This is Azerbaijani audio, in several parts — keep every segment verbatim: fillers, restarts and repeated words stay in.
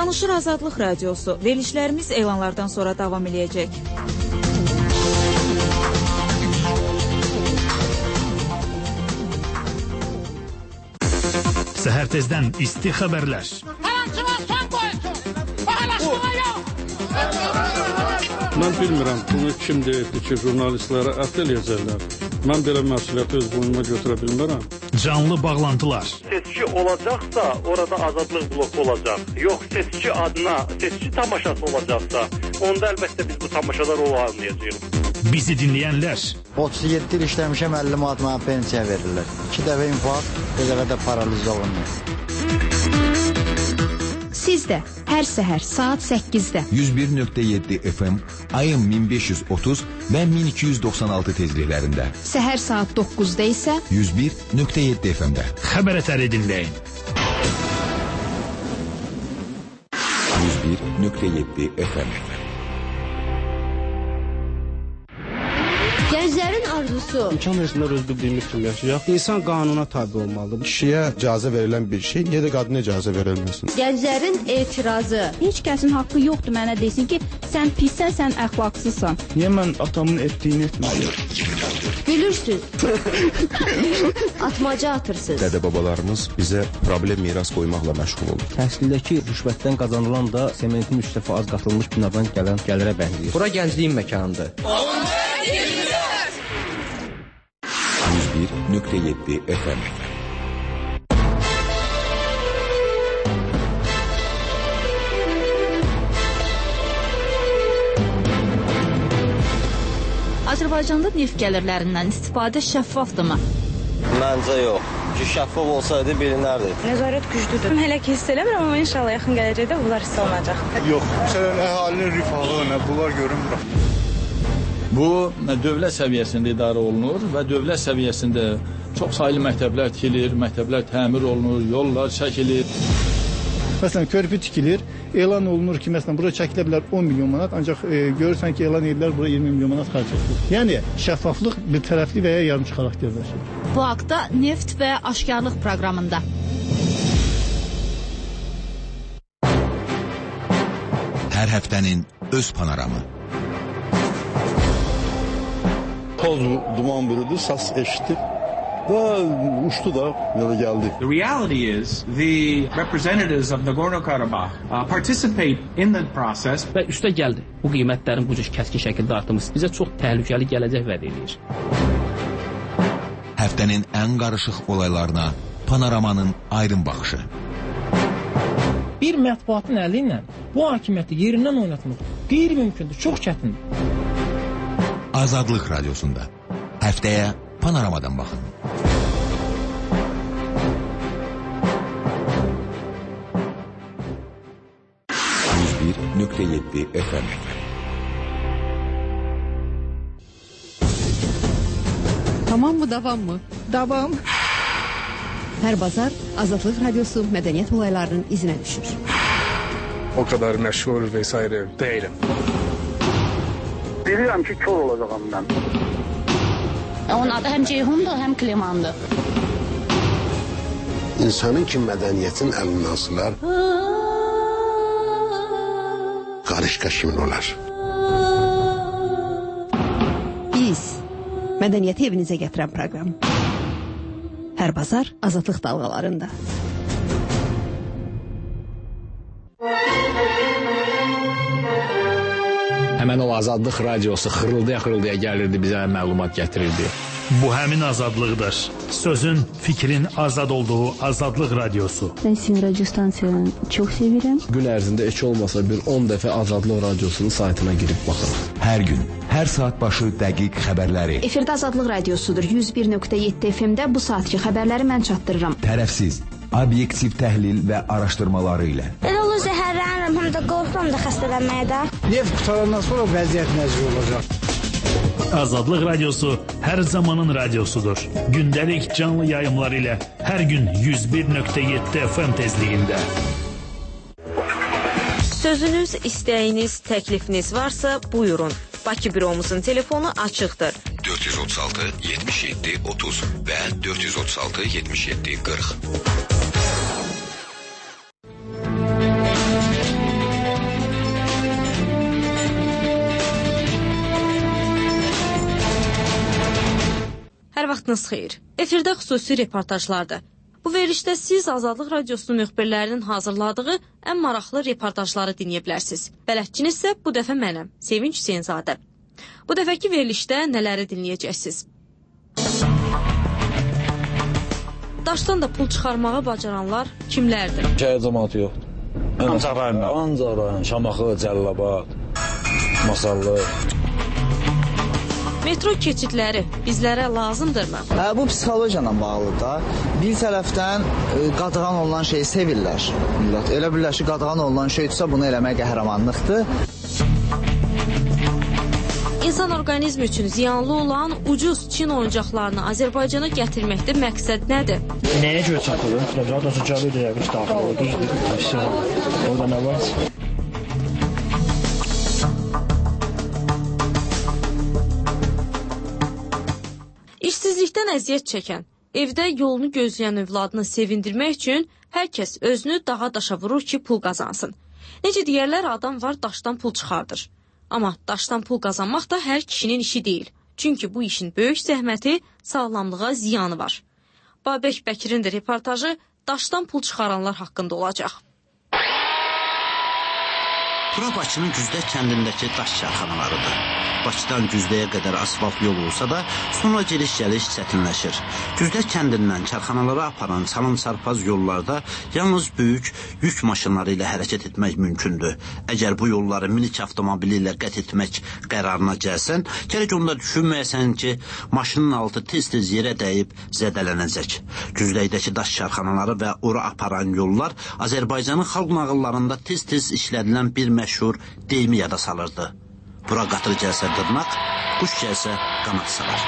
Danışır Azadlıq Radiosu. Verilişlərimiz elanlardan sonra davam edəcək. Səhər tezdən isti xəbərlər. Həmçinin son qoysun. Paylaşmağa yox. Mən bilmirəm, bunu kim deyirdi ki, jurnalistlərə ət eləyəcəklər. Mən belə məsuliyyəti öz boynuma götürə bilmərəm. Canlı bağlantılar. Seçki olacaqsa, orada azadlıq bloku olacaq. Yox, seçki adına, seçki tamaşası olacaqsa, onda əlbəttə biz bu tamaşada rol almayacağıq. Bizi dinləyənlər. otuz yeddi il işləmişəm, əlli manat mənə pensiya verirlər. İki dəfə infarkt, bir dəfə də paraliz olunmuyor. Siz də hər səhər saat səkkizdə yüz bir nöqtə yeddi F M, ayın min beş yüz otuz və min iki yüz doxsan altı tezliklərində. Səhər saat doqquzda isə yüz bir nöqtə yeddi F M-də. Xəbər ətəri dinləyin. yüz bir nöqtə yeddi F M. Gənclərin arzusu. İmkan versinlər öz bildiyimiz kimi yaşayaq. İnsan qanuna tabi olmalıdır. Kişiyə icazə verilən bir şey, niyə də qadına icazə verilməsin? Gənclərin etirazı. Heç kəsin haqqı yoxdur mənə desin ki, sən pissən, sən əxlaqsızsan. Niyə mən atamın etdiyini etməliyim? Gülürsüz. Atmaca atırsınız. Dədə-babalarımız bizə problem miras qoymaqla məşğul olur. Təhsildəki rüşvətdən qazanılan da sementin üç dəfə az qatılmış binadan gələn gəlirə bənzəyir. Bura gəncliyin məkanıdır. yüz bir nöqtə yeddi F M. Azərbaycanda neft gəlirlərindən istifadə şəffafdırmı? Məncə yox. Ki, şəffaf olsaydı bilinərdi. Nəzarət güclüdür. Hələ ki hiss eləmirəm, amma inşallah yaxın gələcəkdə bunlar hiss olunacaq. Yox, məsələn, əhalinin rifahı, nə bunlar görünmür. Bu, dövlət səviyyəsində idarə olunur və dövlət səviyyəsində çox saylı məktəblər tikilir, məktəblər təmir olunur, yollar çəkilir. Məsələn, körpü tikilir, elan olunur ki, məsələn, bura çəkilə bilər on milyon manat, ancaq e, görürsən ki, elan edirlər, bura iyirmi milyon manat xərc edilir. Yəni, şəffaflıq bir tərəfli və ya yarımçı xarakterləşir. Bu haqda Neft və Aşkarlıq proqramında. Hər həftənin öz panoramı. Toz duman bürüdü, səs eşitdi və uçdu da, yola gəldi. The reality is the representatives of Nagorno-Karabakh uh, participate in the process. Və üstə gəldi. Bu qiymətlərin bu cür kəskin şəkildə artımı bizə çox təhlükəli gələcək vəd edir. Həftənin ən qarışıq olaylarına panoramanın aydın baxışı. Bir mətbuatın əli ilə bu hakimiyyəti yerindən oynatmaq qeyri-mümkündür, çox çətindir. Azadlıq Radiosunda. Həftəyə panoramadan baxın. yüz bir nöqtə yeddi F M. Tamam mı, davam mı? Davam. Hər bazar Azadlıq Radiosu mədəniyyət olaylarının izinə düşür. O kadar məşhur vesaire değilim. Bilirəm ki, kör olacağım mən. Onun adı həm Ceyhundur, həm Klimandır. İnsanın ki, mədəniyyətin əlindən asılar, qarışqa kimin olar? Biz, mədəniyyəti evinizə gətirən proqram. Hər bazar Azadlıq dalğalarında. Həmən o Azadlıq Radiosu xırıldaya-xırıldaya gəlirdi, bizə məlumat gətirirdi. Bu həmin azadlıqdır. Sözün, fikrin azad olduğu Azadlıq Radiosu. Mən sizin radyo stansiyanı çox sevirəm. Gün ərzində heç olmasa bir on dəfə Azadlıq Radiosunun saytına girib baxırıq. Hər gün, hər saat başı dəqiq xəbərləri. Efirdə Azadlıq Radiosudur. yüz bir nöqtə yeddi F M-də bu saatki xəbərləri mən çatdırıram. Tərəfsiz, obyektiv təhlil və araşdırmaları ilə. Elə olur zəhərlənirəm, həm də qorxuram da xəstələnməyə də. Neft qutarandan sonra vəziyyət nəzir olacaq. Azadlıq Radiosu hər zamanın radiosudur. Gündəlik canlı yayımlar ilə hər gün yüz bir nöqtə yeddi F M tezliyində. Sözünüz, istəyiniz, təklifiniz varsa buyurun. Bakı büromuzun telefonu açıqdır. dörd yüz otuz altı yetmiş yeddi otuz və dörd yüz otuz altı yetmiş yeddi qırx. Hər vaxtınız xeyir. Efirdə xüsusi reportajlardır. Bu verilişdə siz Azadlıq Radiosunun müxbirlərinin hazırladığı ən maraqlı reportajları dinləyə bilərsiniz. Bələdçiniz isə bu dəfə mənəm, Sevinç Hüseynzadə. Bu dəfəki verilişdə nələri dinləyəcəksiniz? Daşdan da pul çıxarmağı bacaranlar kimlərdir? Şəhər cəmaatı yoxdur. Ancaq rayon, ancaq rayon, Şamaxı, Cəllabad, Masallı. Metro keçidləri bizlərə lazımdırmı? Hə, bu psixologiya bağlıdır da. Bir tərəfdən qadağan olunan şeyi sevirlər. Millət elə bilirlər ki, qadağan olunan şeydirsə, bunu eləmək qəhrəmanlıqdır. İnsan orqanizmi üçün ziyanlı olan ucuz Çin oyuncaqlarını Azərbaycana gətirməkdə məqsəd nədir? Nəyə görə çatılır? Radyosu cəli yəqin daxil olur. Orada nə var? İşsizlikdən əziyyət çəkən, evdə yolunu gözləyən övladını sevindirmək üçün hər kəs özünü dağa daşa vurur ki, pul qazansın. Necə deyərlər, adam var daşdan pul çıxardır. Amma daşdan pul qazanmaq da hər kişinin işi deyil. Çünki bu işin böyük zəhməti, sağlamlığa ziyanı var. Babək Bəkirin də reportajı daşdan pul çıxaranlar haqqında olacaq. Bura Bakının Güzdək kəndindəki daş çarxanalarıdır. Bakıdan Güzdəyə qədər asfalt yol olsa da, sonra geliş-gəliş çətinləşir. Güzdək kəndindən çarxanalara aparan çalın-çarpaz yollarda yalnız böyük yük maşınları ilə hərəkət etmək mümkündür. Əgər bu yolları minik avtomobili ilə qət etmək qərarına gəlsən, gərək onda düşünməyəsən ki, maşının altı tez-tez yerə dəyib zədələnəcək. Güzdəkdəki daş çarxanaları və ora aparan yollar Azərbaycanın xalq nağıllarında tez-tez işlədilən bir məşhur deyimi yada salırdı. Bura qatır gəlsə dırnaq, quş gəlsə qanat salar.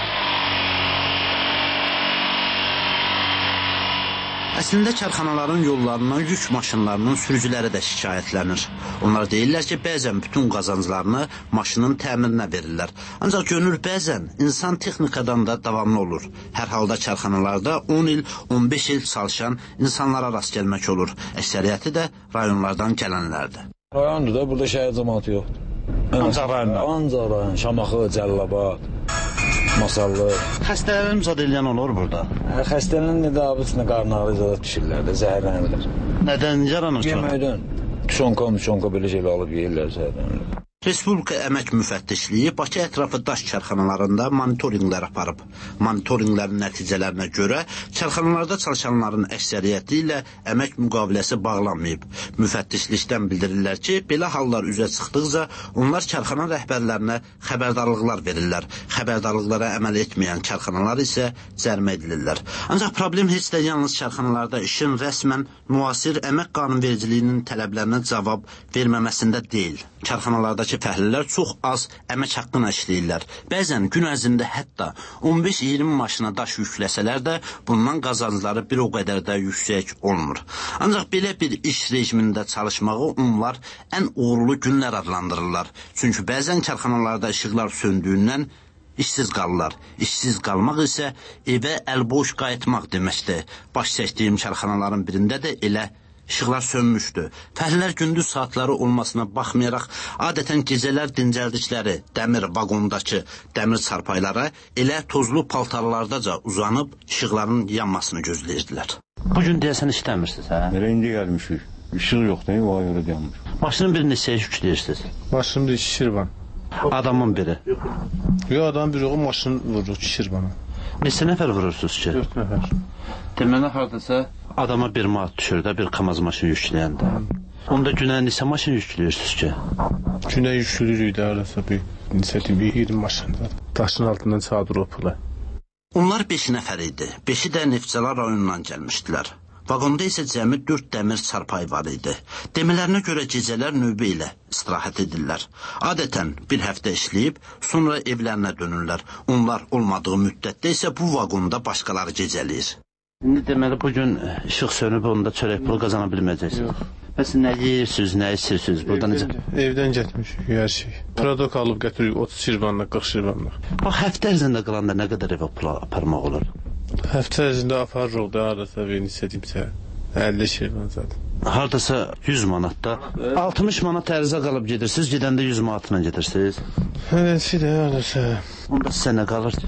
Əslində çarxanaların yollarından yük maşınlarının sürücüləri də şikayətlənir. Onlar deyirlər ki, bəzən bütün qazanclarını maşının təmirinə verirlər. Ancaq görünür bəzən insan texnikadan da davamlı olur. Hər halda çarxanalarda on il, on beş il çalışan insanlara rast gəlmək olur. Əksəriyyəti də rayonlardan gələnlərdir. Rayondur da, burada şəhər cəmaatı yoxdur. Ancaq rayon, ancaq rayon, Şamaxı, Cəllabad, Masallı. Xəstələrin zad eləyən olur burada? Xəstələrin nədavətinə qarın ağrı düşürlər də, zəhərlənirlər. Nədən yaranır ki? Yeməkdən. Tüşonka, müşonka belə şeylə alıb yeyirlər, zəhərlənirlər. Respublika Əmək Müfəttişliyi Bakı ətrafı daş çarxanalarında monitorinqlər aparıb. Monitorinqlərin nəticələrinə görə çarxanalarda çalışanların əksəriyyəti ilə əmək müqaviləsi bağlanmayıb. Müfəttişlikdən bildirirlər ki, belə hallar üzə çıxdıqca onlar çarxana rəhbərlərinə xəbərdarlıqlar verirlər. Xəbərdarlıqlara əməl etməyən çarxanalar isə cərimə edilirlər. Ancaq problem heç də yalnız çarxanalarda işin rəsmən müasir əmək qanunvericiliyinin tələblərinə cavab verməməsində deyil. Çarxanalarda fəhlilər çox az əmək haqqına işləyirlər. Bəzən gün ərzində hətta on beş iyirmi maşına daş yükləsələr də bundan qazancları bir o qədər də yüksək olmur. Ancaq belə bir iş rejimində çalışmağı onlar ən uğurlu günlər adlandırırlar. Çünki bəzən çarxanalarda işıqlar söndüyündən işsiz qalırlar. İşsiz qalmaq isə evə əlboş qayıtmaq deməkdir. Baş çəkdiyim çarxanaların birində də elə İşıqlar sönmüşdü. Fəhlilər gündüz saatları olmasına baxmayaraq, adətən gecələr dincəldikləri dəmir vaqondakı dəmir çarpaylara elə tozlu paltarlardaca uzanıb işıqların yanmasını gözləyirdilər. Bugün deyəsən işləmirsiniz, hə? Elə indi gəlmişik. İşıq yoxdur, o görə dayanmış. Maşının birini neçəyə yükləyirsiniz? Maşının biri şişir bana. Adamın biri? Yox, adamın biri o maşını vurur, şişir bana. Neçə nəfər vurursunuz ki? Dörd nəfər. Deməli, haradasa adama bir maat düşür də, bir kamaz maşını yükləyəndə. Onda günə neçə maşın yüklüyorsunuz ki? Günə yüklürük də arası bir, neçə bir iyirmi maşın var. Daşın altından çadır opula. Onlar beş nəfər idi. Beşi də Neftçala rayonundan gəlmişdilər. Vaqonda isə cəmi dörd dəmir çarpay var idi. Demələrinə görə gecələr növbə ilə istirahət edirlər. Adətən bir həftə işləyib, sonra evlərinə dönürlər. Onlar olmadığı müddətdə isə bu vaqonda başqaları gecələyir. İndi deməli bugün işıq sönüb, onda çörək pul qazana bilməyəcəksiniz. Bəs nə yeyirsiniz, nə içirsiniz? Burada necə? Evdən getmişik hər şey. Prodok alıb götürürük otuz şirvanlıq, qırx şirvanlıq. Bax, həftə ərzində qalanda nə qədər evə pul aparmaq olur? Həftə ərzində aparırıq da, arada bir neçə deyimsə, əlli şirvan zaten. Haradasa yüz manatda, altmış manat ərzə qalıb gedirsiniz, gedəndə yüz manatla gedirsiniz. Eləsi də, haradasa. Onda sizə nə qalır?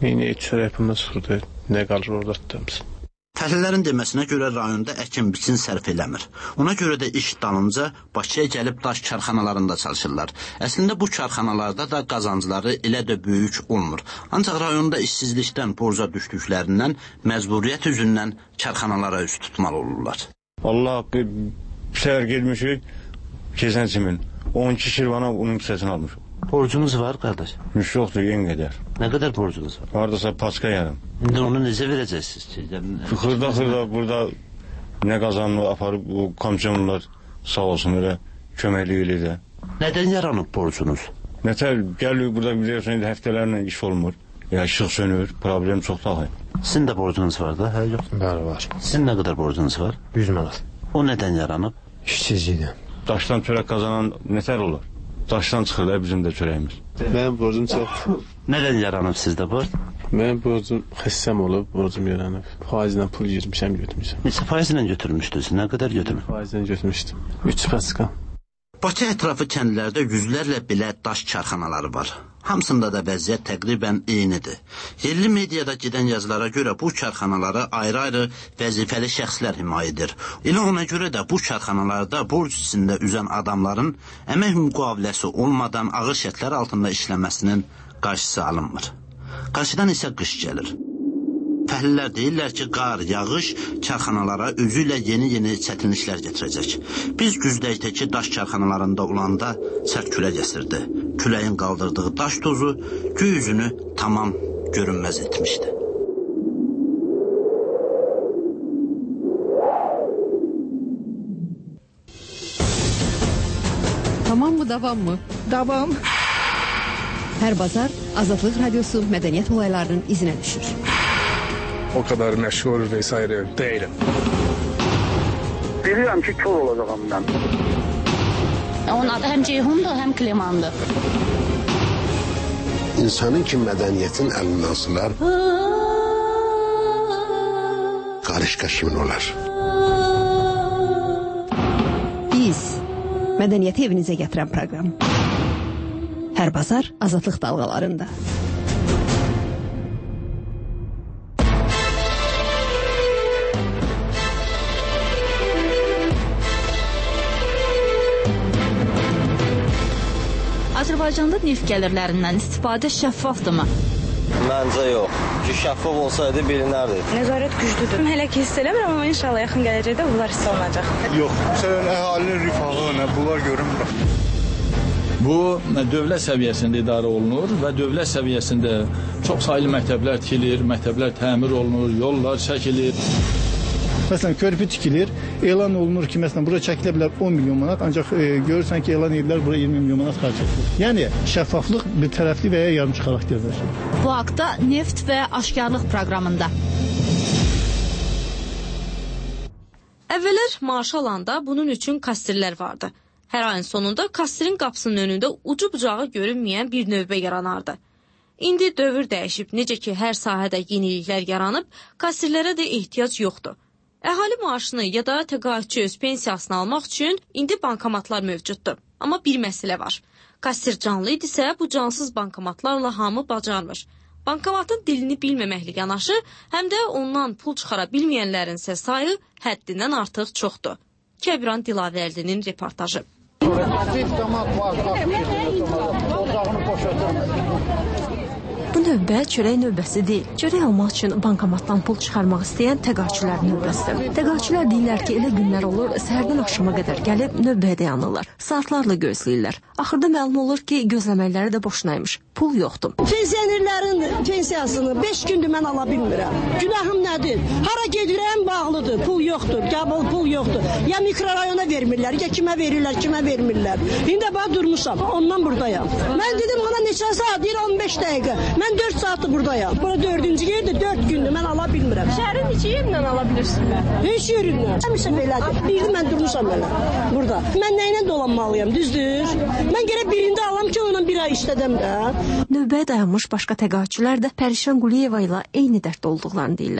Yine çörək puluna çıxırdı. Nə qalır orada tutamsın. Fəhlərin deməsinə görə rayonda əkin-biçin sərf eləmir. Ona görə də iş dalınca Bakıya gəlib daş karxanalarında çalışırlar. Əslində bu karxanalarda da qazancları elə də böyük olmur. Ancaq rayonda işsizlikdən borca düşdüklərindən məcburiyyət üzündən karxanalara üst tutmalı olurlar. Allah haqqı səhər gelmişik, keçən simin on iki şirvana unun kisəsini almışıq. Borcunuz var qardaş? Müş yoxdur, yen qədər. Nə qədər borcunuz var? Haradasa paska yarım. İndi onu necə verəcəksiniz ki? Xırda-xırda burada nə qazanını aparıb o komşonlar sağ olsun elə köməklik eləyir. Nədən yaranıb borcunuz? Nətər gəlir burada biliyorsun həftələrlə iş olmur. Ya işıq sönür, problem çox daxil. Sizin də borcunuz var da, hə yox? Bəli, var. Sizin nə qədər borcunuz var? yüz manat. O nədən yaranıb? İşsizlikdən. Daşdan çörək qazanan nətər olur? Daşdan çıxır da bizim də çörəyimiz. Mənim borcum çox. Nədən yaranıb sizdə borc? Mənim borcum xəssəm olub, borcum yaranıb. Faizlə pul girmişəm, götürmüşəm. Neçə faizlə götürmüşdünüz? Nə qədər götürmüşdünüz? Faizlə götürmüşdüm. üç paska. Bakı ətrafı kəndlərdə yüzlərlə belə daş karxanaları var. Hamısında da vəziyyət təqribən eynidir. Yerli mediada gedən yazılara görə bu karxanaları ayrı-ayrı vəzifəli şəxslər himayə edir. Elə ona görə də bu karxanalarda borc içində üzən adamların əmək müqaviləsi olmadan ağır şərtlər altında işləməsinin qarşısı alınmır. Qarşıdan isə qış gəlir. Fəhlilər deyirlər ki, qar, yağış karxanalara özü ilə yeni-yeni çətinliklər gətirəcək. Biz Güzdəkdəki daş karxanalarında olanda sərt külək əsirdi. Küləyin qaldırdığı daş tozu göy üzünü tamam görünməz etmişdi. Tamam mı, davam mı? Davam. Hər bazar Azadlıq Radiosu mədəniyyət olaylarının izinə düşür. O kadar məşhur vesaire değilim. Bilirəm ki, kör olacağım mən. Onun adı həm Ceyhundur, həm Klemandır. İnsanın ki, mədəniyyətin əlindən asılar, qarışqa kimin olar? Biz, mədəniyyəti evinizə gətirən proqram. Hər bazar Azadlıq dalğalarında. Azərbaycanda neft gəlirlərindən istifadə şəffafdırmı? Məncə yox. Ki, şəffaf olsaydı bilinərdi. Nəzarət güclüdür. Hələ ki hiss eləmirəm, amma inşallah yaxın gələcəkdə bunlar hiss olunacaq. Yox, məsələn, əhalinin rifahı, nə bunlar görünmür. Bu dövlət səviyyəsində idarə olunur və dövlət səviyyəsində çox saylı məktəblər tikilir, məktəblər təmir olunur, yollar çəkilir. Məsələn, körpü tikilir, elan olunur ki, məsələn, bura çəkilə bilər on milyon manat, ancaq e, görürsən ki, elan edirlər, bura iyirmi milyon manat xərc edilir. Yəni, şəffaflıq bir tərəfli və ya yarımçı xarakterdir. Bu haqda Neft və Aşkarlıq proqramında. Əvvəllər maaş alanda bunun üçün kassirlər vardı. Hər ayın sonunda kassirin qapısının önündə ucu bucağı görünməyən bir növbə yaranardı. İndi dövr dəyişib, necə ki, hər sahədə yeniliklər yaranıb, kassirlərə də ehtiyac yoxdur. Əhali maaşını ya da təqaüdçü öz pensiyasını almaq üçün indi bankomatlar mövcuddur. Amma bir məsələ var. Kassir canlı idisə, bu cansız bankomatlarla hamı bacarmır. Bankomatın dilini bilməməklə yanaşı, həm də ondan pul çıxara bilməyənlərin isə sayı həddindən artıq çoxdur. Kəbran Dilavərdinin reportajı. Bu növbə çörək növbəsi deyil. Çörək almaq üçün bankomatdan pul çıxarmaq istəyən təqaüdçülər növbəsidir. Təqaüdçülər deyirlər ki, elə günlər olur, səhərdən axşama qədər gəlib növbəyə dayanırlar. Saatlarla gözləyirlər. Axırda məlum olur ki, gözləməkləri də boşunaymış. Pul yoxdur. Pensionerlərin pensiyasını beş gündür mən ala bilmirəm. Günahım nədir? Hara gedirəm bağlıdır. Pul yoxdur. Qəbul pul yoxdur. Ya mikrorayona vermirlər, ya kimə verirlər, kimə vermirlər. İndi bax durmuşam. Ondan buradayam. Mən dedim ona neçə saat? Deyir on beş dəqiqə. Mən dörd saatdır buradayam. Bura dördüncü yerdir, dörd gündür mən ala bilmirəm. Şəhərin neçə yerindən ala bilirsin? Heç yerindən. Həmişə belədir. Birdə mən durmuşam belə. Burada. Mən nə ilə dolanmalıyam, düzdür? Mən gərək birində alam ki, onunla bir ay işlədəm də. Növbəyə dayanmış başqa təqaüdçülər də Pərişan Quliyeva ilə eyni dərddə olduqlarını deyirlər.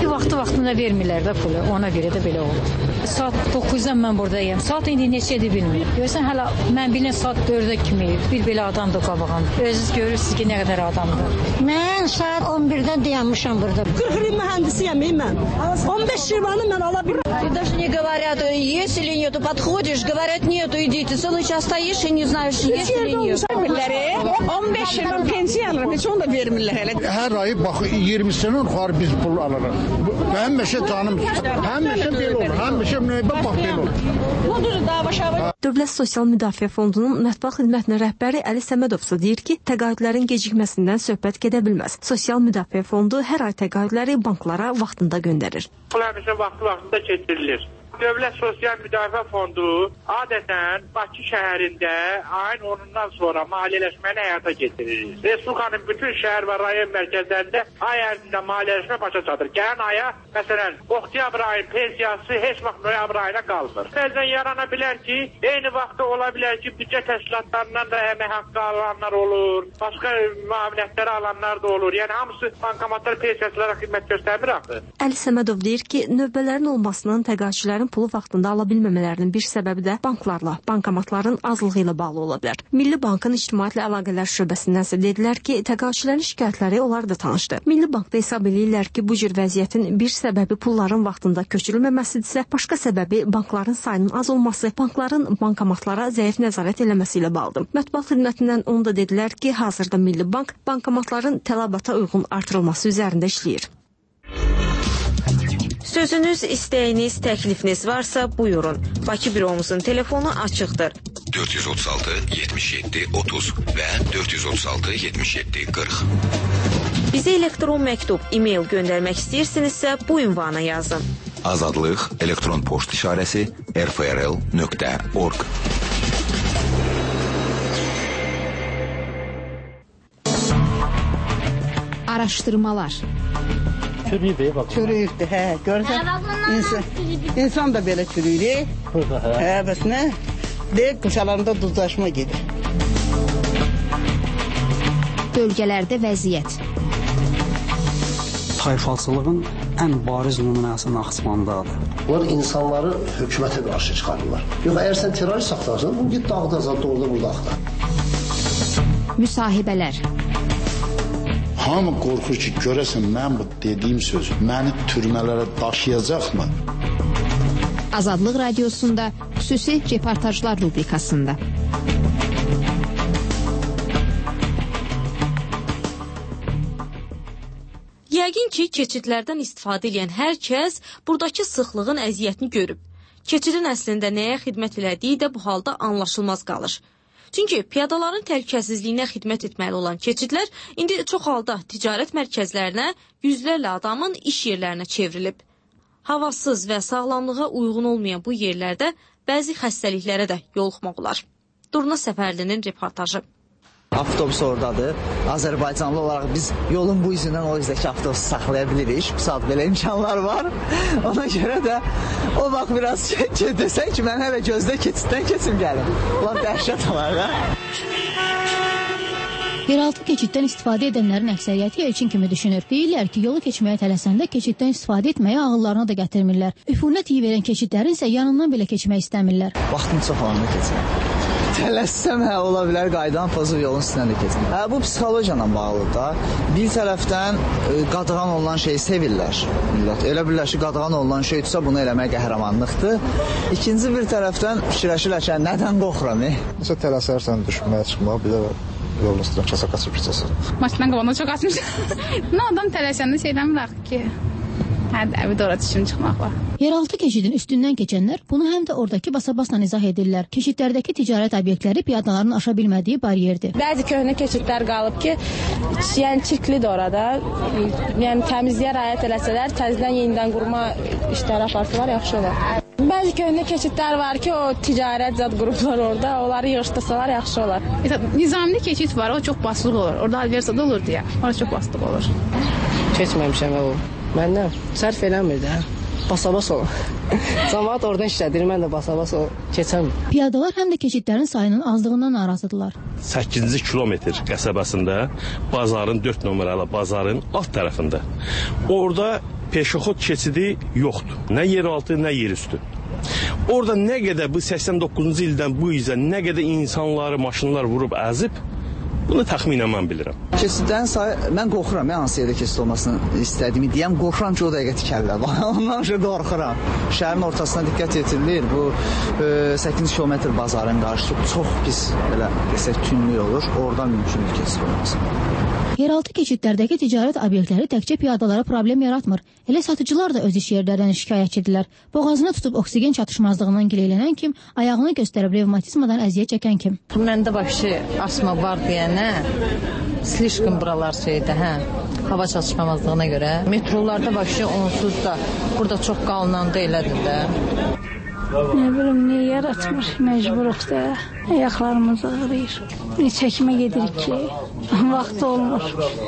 Vaxtı-vaxtında vermirlər də pulu, ona görə də belə olur. Saat doqquzdan mən buradayım. Saat indi neçədir bilmirəm. Görsən hələ mən bilən saat dördə kimi bir belə adam da qabağımda. Özünüz görürsünüz ki, nə qədər adamdır. Mən saat on birdən dayanmışam burada. qırx il mühəndisiyəm mən. on beş şirvanı mən ala bilmirəm. Даже не говорят, есть или нету, подходишь, говорят, нету, идите. Целый час стоишь и не знаешь, есть или нет. on beş şirvan pensiya alıram, heç onu da vermirlər hələ. Hər ay bax iyirmi sənə yuxarı biz pul alırıq. Həmişə canım çıxır. Həmişə belə olur. Həmişə növbə bax belə olur. Budur da başa. Dövlət Sosial Müdafiə Fondunun mətbuat xidmətinin rəhbəri Əli Səmədov isə deyir ki, təqaüdlərin gecikməsindən söhbət gedə bilməz. Sosial Müdafiə Fondu hər ay təqaüdləri banklara vaxtında göndərir. Pul həmişə vaxtı-vaxtında keçirilir. Dövlət Sosial Müdafiə Fondu adətən Bakı şəhərində ayın onundan sonra maliyyələşməni həyata keçirir. Respublikanın bütün şəhər və rayon mərkəzlərində ay ərzində maliyyələşmə başa çatır. Gələn aya, məsələn, oktyabr ayın pensiyası heç vaxt noyabr ayına qalmır. Bəzən yarana bilər ki, eyni vaxtda ola bilər ki, büdcə təşkilatlarından da əmək haqqı alanlar olur, başqa müavinətləri alanlar da olur. Yəni, hamısı bankomatlar pensiyasılara xidmət göstərmir axı. Əli Səmədov deyir ki, növbələrin olmasının təqaüdçülərin pulu vaxtında ala bilməmələrinin bir səbəbi də banklarla, bankomatların azlığı ilə bağlı ola bilər. Milli Bankın İctimaiyyətlə Əlaqələr şöbəsindənsə dedilər ki, təqaüdçülərin şikayətləri onlar da tanışdı. Milli Bankda hesab edirlər ki, bu cür vəziyyətin bir səbəbi pulların vaxtında köçürülməməsidirsə, başqa səbəbi bankların sayının az olması, bankların bankomatlara zəif nəzarət eləməsi ilə bağlıdır. Mətbuat xidmətindən onu da dedilər ki, hazırda Milli Bank bankomatların tələbata uyğun artırılması üzərində işləyir. Sözünüz, istəyiniz, təklifiniz varsa buyurun. Bakı büromuzun telefonu açıqdır. dörd yüz otuz altı yetmiş yeddi otuz və dörd yüz otuz altı yetmiş yeddi qırx. Bizə elektron məktub, e-mail göndərmək istəyirsinizsə bu ünvana yazın. Azadlıq elektron poçt işarəsi r f r l nöqtə org. Araşdırmalar. Çürüyüb, bax. Çürüyübdür, hə. Görürsən, insan, insan da belə çürüyür. Hə, bəs nə? Deyib, qışalarında duzlaşma gedir. Bölgələrdə vəziyyət. Tayfalçılığın ən bariz nümunəsi Naxçıvandadır. Onlar insanları hökumətə qarşı çıxarırlar. Yox, əgər sən terrorist axtarsan, bu git dağda azad, orada burada axtar. Müsahibələr. Hamı qorxur ki, görəsən mən bu dediyim söz məni türmələrə daşıyacaqmı? Azadlıq Radiosunda xüsusi reportajlar rubrikasında. Yəqin ki, keçidlərdən istifadə edən hər kəs buradakı sıxlığın əziyyətini görüb. Keçidin əslində nəyə xidmət elədiyi də bu halda anlaşılmaz qalır. Çünki piyadaların təhlükəsizliyinə xidmət etməli olan keçidlər indi çox halda ticarət mərkəzlərinə, yüzlərlə adamın iş yerlərinə çevrilib. Havasız və sağlamlığa uyğun olmayan bu yerlərdə bəzi xəstəliklərə də yoluxmaq olar. Durna Səfərlinin reportajı. Avtobus oradadır. Azərbaycanlı olaraq biz yolun bu izindən o izdəki avtobusu saxlaya bilirik. Bu saat belə imkanlar var. Ona görə də o vaxt biraz desən ki, mən hələ gözdə keçiddən keçim gəlim. Ulan dəhşət olar da. Yeraltı keçiddən istifadə edənlərin əksəriyyəti elçin kimi düşünür. Deyirlər ki, yolu keçməyə tələsəndə keçiddən istifadə etməyə ağıllarına da gətirmirlər. Üfunət iyi verən keçidlərin isə yanından belə keçmək istəmirlər. Vaxtım çox olanda keçirəm. Tələssəm, hə, ola bilər, qaydan pozub yolun üstünə də keçin. Hə, bu psixologiyanla bağlıdır da. Bir tərəfdən qadağan olunan şeyi sevirlər. Elə bilirlər ki, qadağan olunan şeydirsə, bunu eləmək qəhrəmanlıqdır. İkinci bir tərəfdən fikirləşirlər ki, nədən qorxuram? Nəsə tələsərsən düşməyə çıxmaq, bir də yolun üstünə kəsə qaçıb keçəsən. Maşından qabağında çox açmış. Nə adam tələsəndə şeydən bırax ki, hə, bir də ora düşüm çıxmaq var. Yeraltı keçidin üstündən keçənlər bunu həm də oradakı basa-basla izah edirlər. Keçidlərdəki ticarət obyektləri piyadaların aşa bilmədiyi bariyerdir. Bəzi köhnə keçidlər qalıb ki, yəni çirklidir orada. Yəni təmizliyə riayət eləsələr, təzədən yenidən qurma işləri aparsalar yaxşı olar. Bəzi köhnə keçidlər var ki, o ticarət zad qruplar orada, onları yığışdırsalar yaxşı olar. Nizamlı keçid var, o çox basılıq olur. Orada alversada olur deyə, orada çox basılıq olur. Keçməmişəm o. Məndən sərf eləmir də. Basabas olun. Cəmaət oradan işlədir, mən də basabas olun. Keçəm. Piyadalar həm də keçidlərin sayının azlığından narazıdırlar. səkkizinci kilometr qəsəbəsində bazarın dörd nömrəli bazarın alt tərəfində. Orada peşəxod keçidi yoxdur. Nə yeraltı, nə yerüstü. Orada nə qədər bu səksən doqquzuncu ildən bu izə nə qədər insanları, maşınlar vurub əzib, bunu təxminən mən bilirəm. Keçidlərin sayı, mən qorxuram, mən hansı yerdə keçid olmasını istədiyimi deyəm, qorxuram ki, o dəqiqə tikərlər. Ondan şey qorxuram. Şəhərin ortasına diqqət yetirilir, bu e, səkkiz kilometr bazarın qarşısı çox pis, belə desək, tünlük olur, oradan mümkündür keçid olması. Yeraltı keçidlərdəki ticarət obyektləri təkcə piyadalara problem yaratmır. Elə satıcılar da öz iş yerlərdən şikayətçidirlər. Boğazını tutub oksigen çatışmazlığından gileylənən kim, ayağını göstərib revmatizmadan əziyyət çəkən kim. Məndə vəbşi asma var deyənə, slişkin buralar şeydə, hə, hava çatışmazlığına görə. Metrolarda vəbşi onsuz da, burada çox qalınan deyilədir də. Nə bilim, niyə yaratmır, məcburuq da, ayaqlarımız ağrıyır. Çəkimə gedirik ki, vaxt olmur.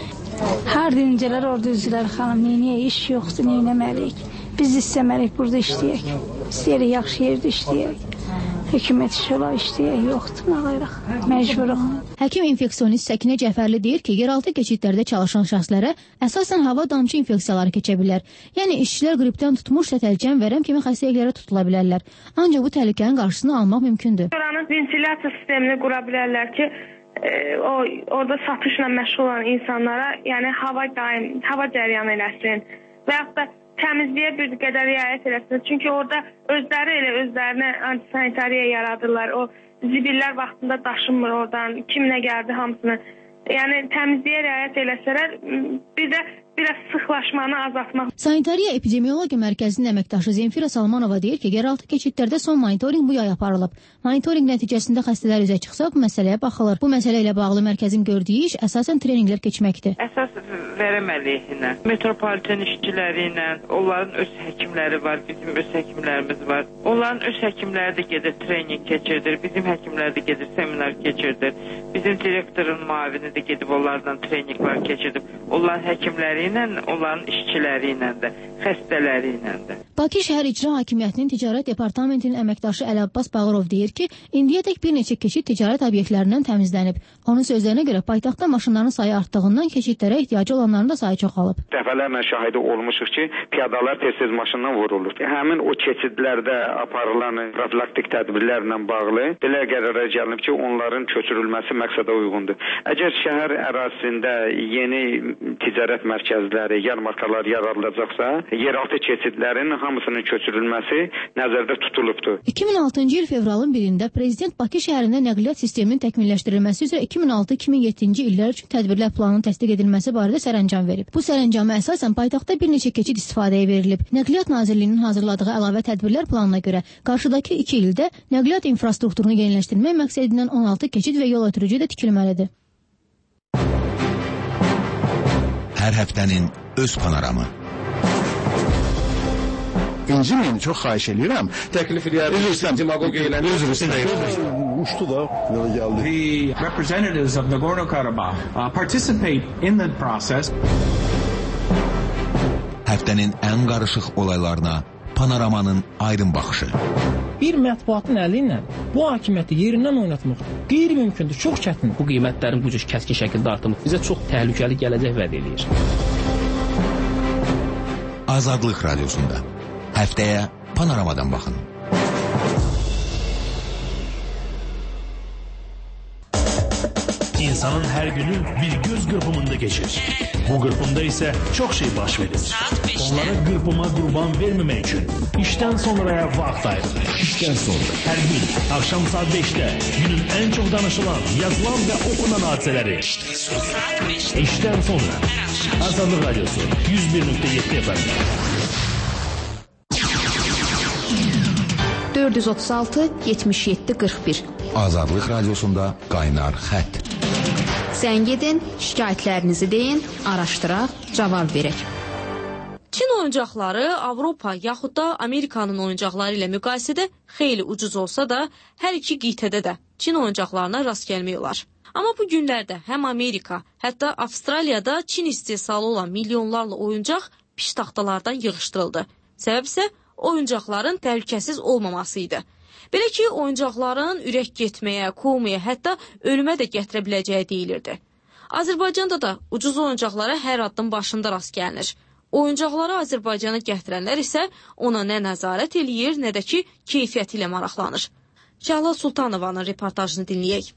Hər dincələr orada üzrlər xanım, niyə iş yoxdur, niyə eləməliyik? Biz istəməliyik burada işləyək, istəyirik yaxşı yerdə işləyək. Hökumət işi ola işləyək, yoxdur, nə qayraq, məcburuq. Həkim infeksionist Səkinə Cəfərli deyir ki, yeraltı keçidlərdə çalışan şəxslərə əsasən hava damcı infeksiyaları keçə bilər. Yəni işçilər qripdən tutmuş sətəlcəm, vərəm kimi xəstəliklərə tutula bilərlər. Ancaq bu təhlükənin qarşısını almaq mümkündür. Oranın ventilyasiya sistemini qura bilərlər ki, e, o orada satışla məşğul olan insanlara, yəni hava daim, hava cəryanı eləsin və yaxud da təmizliyə bir qədər riayət eləsin. Çünki orada özləri elə özlərinə antisanitariya yaradırlar. O zibillər vaxtında daşınmır oradan. Kim nə gəldi hamısını. Yəni təmizliyə riayət eləsələr, bir də biraz sıxlaşmanı azaltmaq. Sanitariya Epidemiologiya Mərkəzinin əməkdaşı Zemfira Salmanova deyir ki, yeraltı keçidlərdə son monitorinq bu yay aparılıb. Monitorinq nəticəsində xəstələr üzə çıxsa bu məsələyə baxılır. Bu məsələ ilə bağlı mərkəzin gördüyü iş əsasən treninqlər keçməkdir. Əsas vərəm əleyhinə, metropoliten işçiləri ilə, onların öz həkimləri var, bizim öz həkimlərimiz var. Onların öz həkimləri də gedir treninq keçirdir, bizim həkimlər də gedir seminar keçirdir. Bizim direktorun müavini də gedib onlardan treninqlər keçirdir. Onların həkimləri ilə, onların işçiləri ilə də, xəstələri ilə də. Bakı şəhər icra hakimiyyətinin ticarət departamentinin əməkdaşı Əli Abbas Bağırov deyir ki, indiyədək bir neçə keçid ticarət obyektlərindən təmizlənib. Onun sözlərinə görə paytaxtda maşınların sayı artdığından keçidlərə ehtiyacı olanların da sayı çoxalıb. Dəfələrlə şahidi olmuşuq ki, piyadalar tez-tez maşından vurulur. Həmin o keçidlərdə aparılan profilaktik tədbirlərlə bağlı belə qərara gəlinib ki, onların köçürülməsi məqsədə uyğundur. Əgər şəhər ərazisində yeni ticarət mərkəzləri, yarmarkalar yaradılacaqsa, yeraltı keçidlərin hamısının köçürülməsi nəzərdə tutulubdur. iki min altıncı il fevralın birində Prezident Bakı şəhərində nəqliyyat sisteminin təkmilləşdirilməsi üzrə iki min altı iki min yeddinci illər üçün tədbirlər planının təsdiq edilməsi barədə sərəncam verib. Bu sərəncama əsasən paytaxtda bir neçə keçid istifadəyə verilib. Nəqliyyat Nazirliyinin hazırladığı əlavə tədbirlər planına görə qarşıdakı iki ildə nəqliyyat infrastrukturunu yeniləşdirmək məqsədindən on altı keçid və yol ötürücü də tikilməlidir. Hər həftənin öz panoramı. İnciməyin, çox xahiş edirəm. Təklif edərəm. Demagog eyləni. Üzr istəyirəm. Uçdu da, yola gəldi. The representatives of Nagorno-Karabakh uh, participate in the process. Həftənin ən qarışıq olaylarına panoramanın aydın baxışı. Bir mətbuatın əli ilə bu hakimiyyəti yerindən oynatmaq qeyri-mümkündür, çox çətin. Bu qiymətlərin bu cür kəskin şəkildə artımı bizə çox təhlükəli gələcək vəd edir. Azadlıq Radiosunda həftəyə panoramadan baxın. İnsanın her günü bir göz qırpımında geçir. Bu qırpımda ise çok şey baş verir. Onlara qırpıma qurban vermemek için işten sonraya vaxt ayrılır. İşten sonra her gün akşam saat beşte günün en çok danışılan, yazılan ve okunan hadiseleri. İşten sonra Azadlıq Radyosu yüz bir nöqtə yeddi F M. dörd yüz otuz altı yetmiş yeddi qırx bir Azadlıq Radiosunda qaynar xətt. Zəng edin, şikayətlərinizi deyin, araşdıraq, cavab verək. Çin oyuncaqları Avropa yaxud da Amerikanın oyuncaqları ilə müqayisədə xeyli ucuz olsa da, hər iki qitədə də Çin oyuncaqlarına rast gəlmək olar. Amma bu günlərdə həm Amerika, hətta Avstraliyada Çin istehsalı olan milyonlarla oyuncaq piş taxtalardan yığışdırıldı. Səbəb isə oyuncaqların təhlükəsiz olmaması idi. Belə ki, oyuncaqların ürək getməyə, kovmaya, hətta ölümə də gətirə biləcəyi deyilirdi. Azərbaycanda da ucuz oyuncaqlara hər addım başında rast gəlinir. Oyuncaqları Azərbaycana gətirənlər isə ona nə nəzarət eləyir, nə də ki, keyfiyyəti ilə maraqlanır. Cəlal Sultanovanın reportajını dinləyək.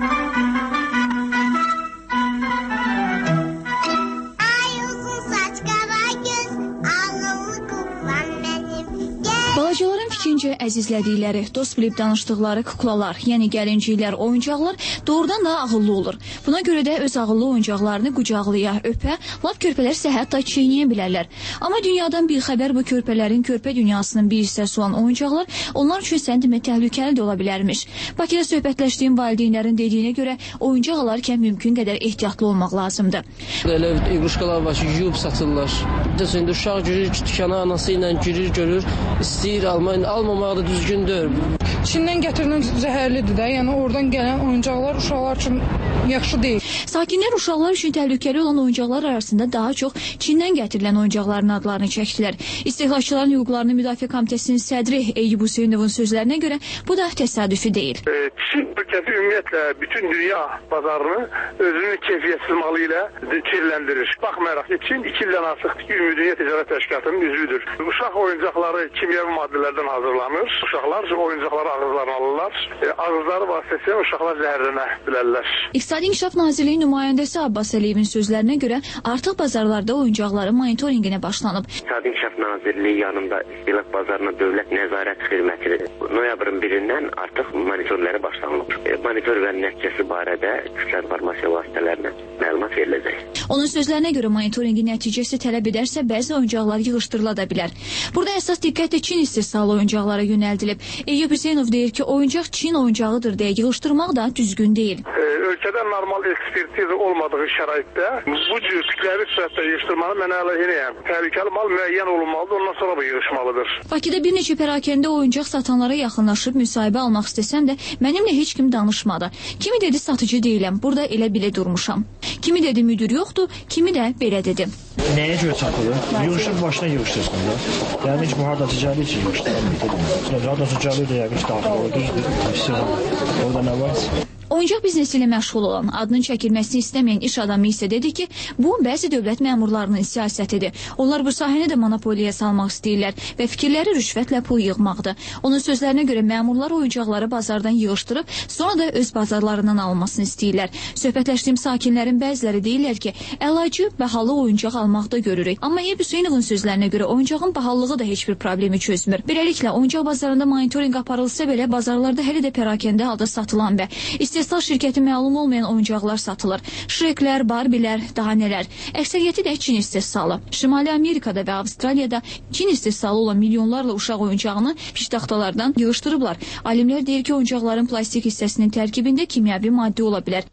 Balacaların fikrincə əzizlədikləri, dost bilib danışdıqları kuklalar, yəni gəlinciklər, oyuncaqlar doğrudan da ağıllı olur. Buna görə də öz ağıllı oyuncaqlarını qucaqlaya, öpə, lap körpələr isə hətta çeynəyə bilərlər. Amma dünyadan bir xəbər bu körpələrin körpə dünyasının bir hissəsi olan oyuncaqlar onlar üçün səndimi təhlükəli də ola bilərmiş. Bakıda söhbətləşdiyim valideynlərin dediyinə görə oyuncaq alarkən mümkün qədər ehtiyatlı olmaq lazımdır. Elə iqruşkalar var ki, yuyub satırlar. Desəndə uşaq girir ki, dükana anası ilə girir, görür, istəyir almayın, almamaq da düzgündür. Çindən gətirilən zəhərlidir də, yəni oradan gələn oyuncaqlar uşaqlar üçün yaxşı deyil. Sakinlər uşaqlar üçün təhlükəli olan oyuncaqlar arasında daha çox Çindən gətirilən oyuncaqların adlarını çəkdilər. İstehlakçıların hüquqlarını müdafiə komitəsinin sədri Eyyub Hüseynovun sözlərinə görə bu da təsadüfi deyil. E, Çin ölkəsi ümumiyyətlə bütün dünya bazarını özünün keyfiyyətsiz malı ilə kirləndirir. Baxmayaraq ki, Çin iki ildən artıqdır ki, Ümumdünya Ticarət Təşkilatının üzvüdür. Uşaq oyuncaqları kimyəvi maddələrdən hazırlanır. Uşaqlar oyuncaqları ağızlarına alırlar. E, ağızları vasitəsilə uşaqlar zəhərlənə bilərlər. İqtisadi İnkişaf Nazirliyi nümayəndəsi Abbas Əliyevin sözlərinə görə artıq bazarlarda oyuncaqların monitoringinə başlanıb. İqtisadi İnkişaf Nazirliyi yanında istehlak bazarına dövlət nəzarət xidməti noyabrın birindən artıq monitorlara başlanılıb. E, monitorların nəticəsi barədə kütləvi informasiya vasitələrinə məlumat veriləcək. Onun sözlərinə görə monitorinqin nəticəsi tələb edərsə bəzi oyuncaqlar yığışdırıla da bilər. Burada əsas diqqət Çin istehsalı oyuncaqlara yönəldilib. Eyyub Hüseynov deyir ki, oyuncaq Çin oyuncağıdır deyə yığışdırmaq da düzgün deyil. E, ölkədə normal ekspertiza olmadığı şəraitdə bu cür kütləvi sürətdə yığışdırmanı mən əleyhinəyəm. Təhlükəli mal müəyyən olunmalıdır, ondan sonra bu yığışmalıdır. Bakıda bir neçə pərakəndə oyuncaq satanlara yaxınlaşıb müsahibə almaq istəsəm də mənimlə heç kim danışmadı. Kimi dedi satıcı deyiləm, burada elə belə durmuşam. Kimi dedi müdür yoxdur, kimi də belə dedi. Nəyə görə satılır? Yığışıb başına yığışdırsın da. Yəni heç bu harda ticari için yığışdırılmır. Harda ticari də yəqin daxil olur. Orada nə var? Oyuncaq biznesi ilə məşğul olan, adının çəkilməsini istəməyən iş adamı isə dedi ki, bu bəzi dövlət məmurlarının siyasətidir. Onlar bu sahəni də monopoliya salmaq istəyirlər və fikirləri rüşvətlə pul yığmaqdır. Onun sözlərinə görə məmurlar oyuncaqları bazardan yığışdırıb, sonra da öz bazarlarından alınmasını istəyirlər. Söhbətləşdiyim sakinlərin bəziləri deyirlər ki, əlacı bahalı oyuncaq almaqda görürük. Amma Eyyub Hüseynovun sözlərinə görə oyuncağın bahalılığı da heç bir problemi çözmür. Beləliklə, oyuncaq bazarında monitorinq aparılsa belə, bazarlarda hələ də pərakəndə halda satılan və İstehsal şirkəti məlum olmayan oyuncaqlar satılır. Şreklər, Barbilər, daha nələr. Əksəriyyəti də Çin istehsalı. Şimali Amerikada və Avstraliyada Çin istehsalı olan milyonlarla uşaq oyuncağını piştaxtalardan yığışdırıblar. Alimlər deyir ki, oyuncaqların plastik hissəsinin tərkibində kimyəvi maddə ola bilər.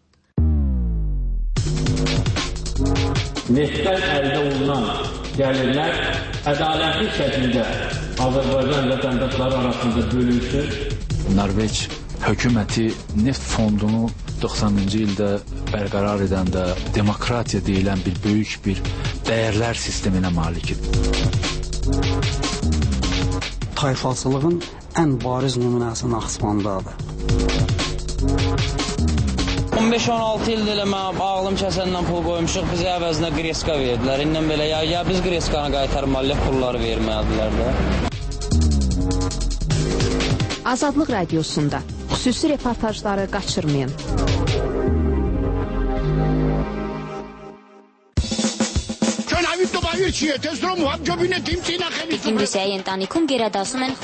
Neftdən əldə olunan gəlirlər ədalətli şəkildə Azərbaycan vətəndaşları arasında bölünsün. Norveç hökuməti neft fondunu doxsanıncı ildə bərqərar edəndə demokratiya deyilən bir böyük bir dəyərlər sisteminə malikdir. Tayfalçılığın ən bariz nümunəsi Naxçıvandadır. on beş on altı ildir elə mən ağlım kəsəndən pul qoymuşuq, bizə əvəzinə qreska verdilər. İndən belə ya, ya biz qreskanı qaytarmalıyıq, pulları verməlilər də. Azadlıq Radiosunda xüsusi reportajları qaçırmayın. Հինդուսիայի ընտանիքում գերադասում են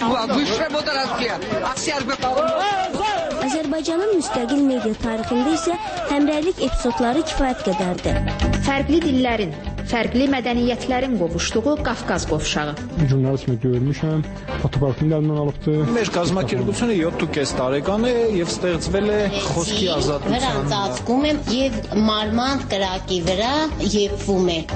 Azərbaycanın müstəqil media tarixində isə həmrəylik epizodları kifayət qədərdir. Fərqli dillərin, fərqli mədəniyyətlərin qovuşduğu Qafqaz qovşağı. Jurnalistimi görmüşəm, fotoğrafını əlindən alıbdı. Մեր կազմակերպությունը յոթ տարեկան է եւ ստեղծվել է խոսքի ազատության։ Վրան ծածկում եմ եւ մարմանդ կրակի վրա եփվում է։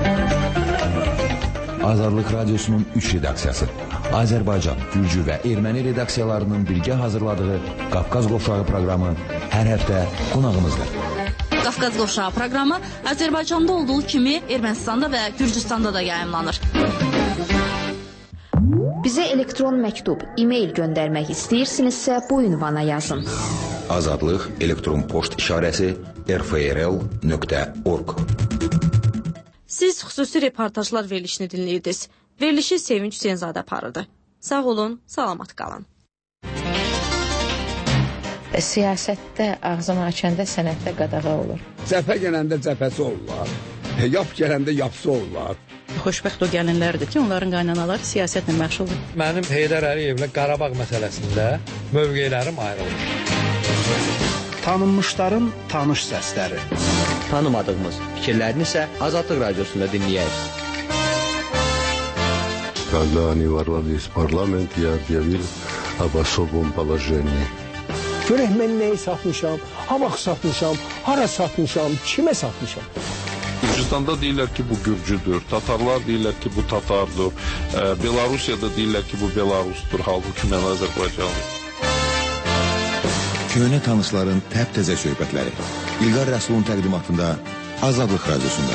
Azadlıq Radiosunun üç redaksiyası, Azərbaycan, Gürcü və Erməni redaksiyalarının birgə hazırladığı Qafqaz Qovşağı proqramı hər həftə qonağımızdır. Qafqaz Qovşağı proqramı Azərbaycanda olduğu kimi Ermənistanda və Gürcüstanda da yayımlanır. Bizə elektron məktub, e-mail göndərmək istəyirsinizsə bu ünvana yazın. Azadlıq elektron poçt işarəsi r f r l nöqtə org. Siz xüsusi reportajlar verilişini dinləyirdiniz. Verilişi Sevinç Hüseynzadə aparırdı. Sağ olun, salamat qalın. Siyasətdə ağzını açanda sənətdə qadağa olur. Cəbhə gələndə cəbhəsi olurlar. Yap gələndə yapsı olurlar. Xoşbəxt o gəlinlərdir ki, onların qaynanaları siyasətlə məşğuldur. Mənim Heydər Əliyevlə Qarabağ məsələsində mövqelərim ayrılır. Tanınmışların tanış səsləri. Tanımadığımız fikirlərini isə Azadlıq Radiosunda dinləyək. Когда они ворвались в парламент, я объявил об особом положении. Görək mən nəyi satmışam, ha vaxt satmışam, hara satmışam, kimə satmışam. Gürcüstanda deyirlər ki, bu Gürcüdür, Tatarlar deyirlər ki, bu Tatardır, e, Belarusiyada deyirlər ki, bu Belarusdur, halbuki mən Azərbaycanlıyım. Köhnə tanışların təp-təzə söhbətləri. İlqar Rəsulun təqdimatında Azadlıq Radiosunda.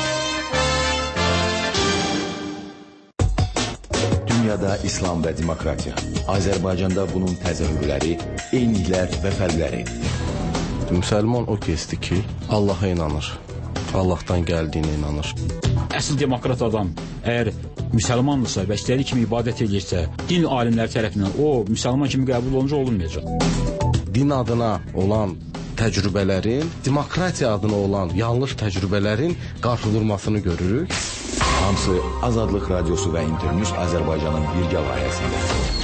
Dünyada İslam və demokratiya. Azərbaycanda bunun təzahürləri, eyniliklər və fərqləri. Müsəlman o kəsdir ki, Allaha inanır. Allahdan gəldiyinə inanır. Əsl demokrat adam əgər müsəlmandırsa və istədiyi kimi ibadət edirsə, din alimləri tərəfindən o müsəlman kimi qəbul olunca olunmayacaq. Din adına olan təcrübələrin, demokratiya adına olan yanlış təcrübələrin qarşıdurmasını görürük. Hamısı Azadlıq Radiosu və Internews Azərbaycanın birgə layihəsində.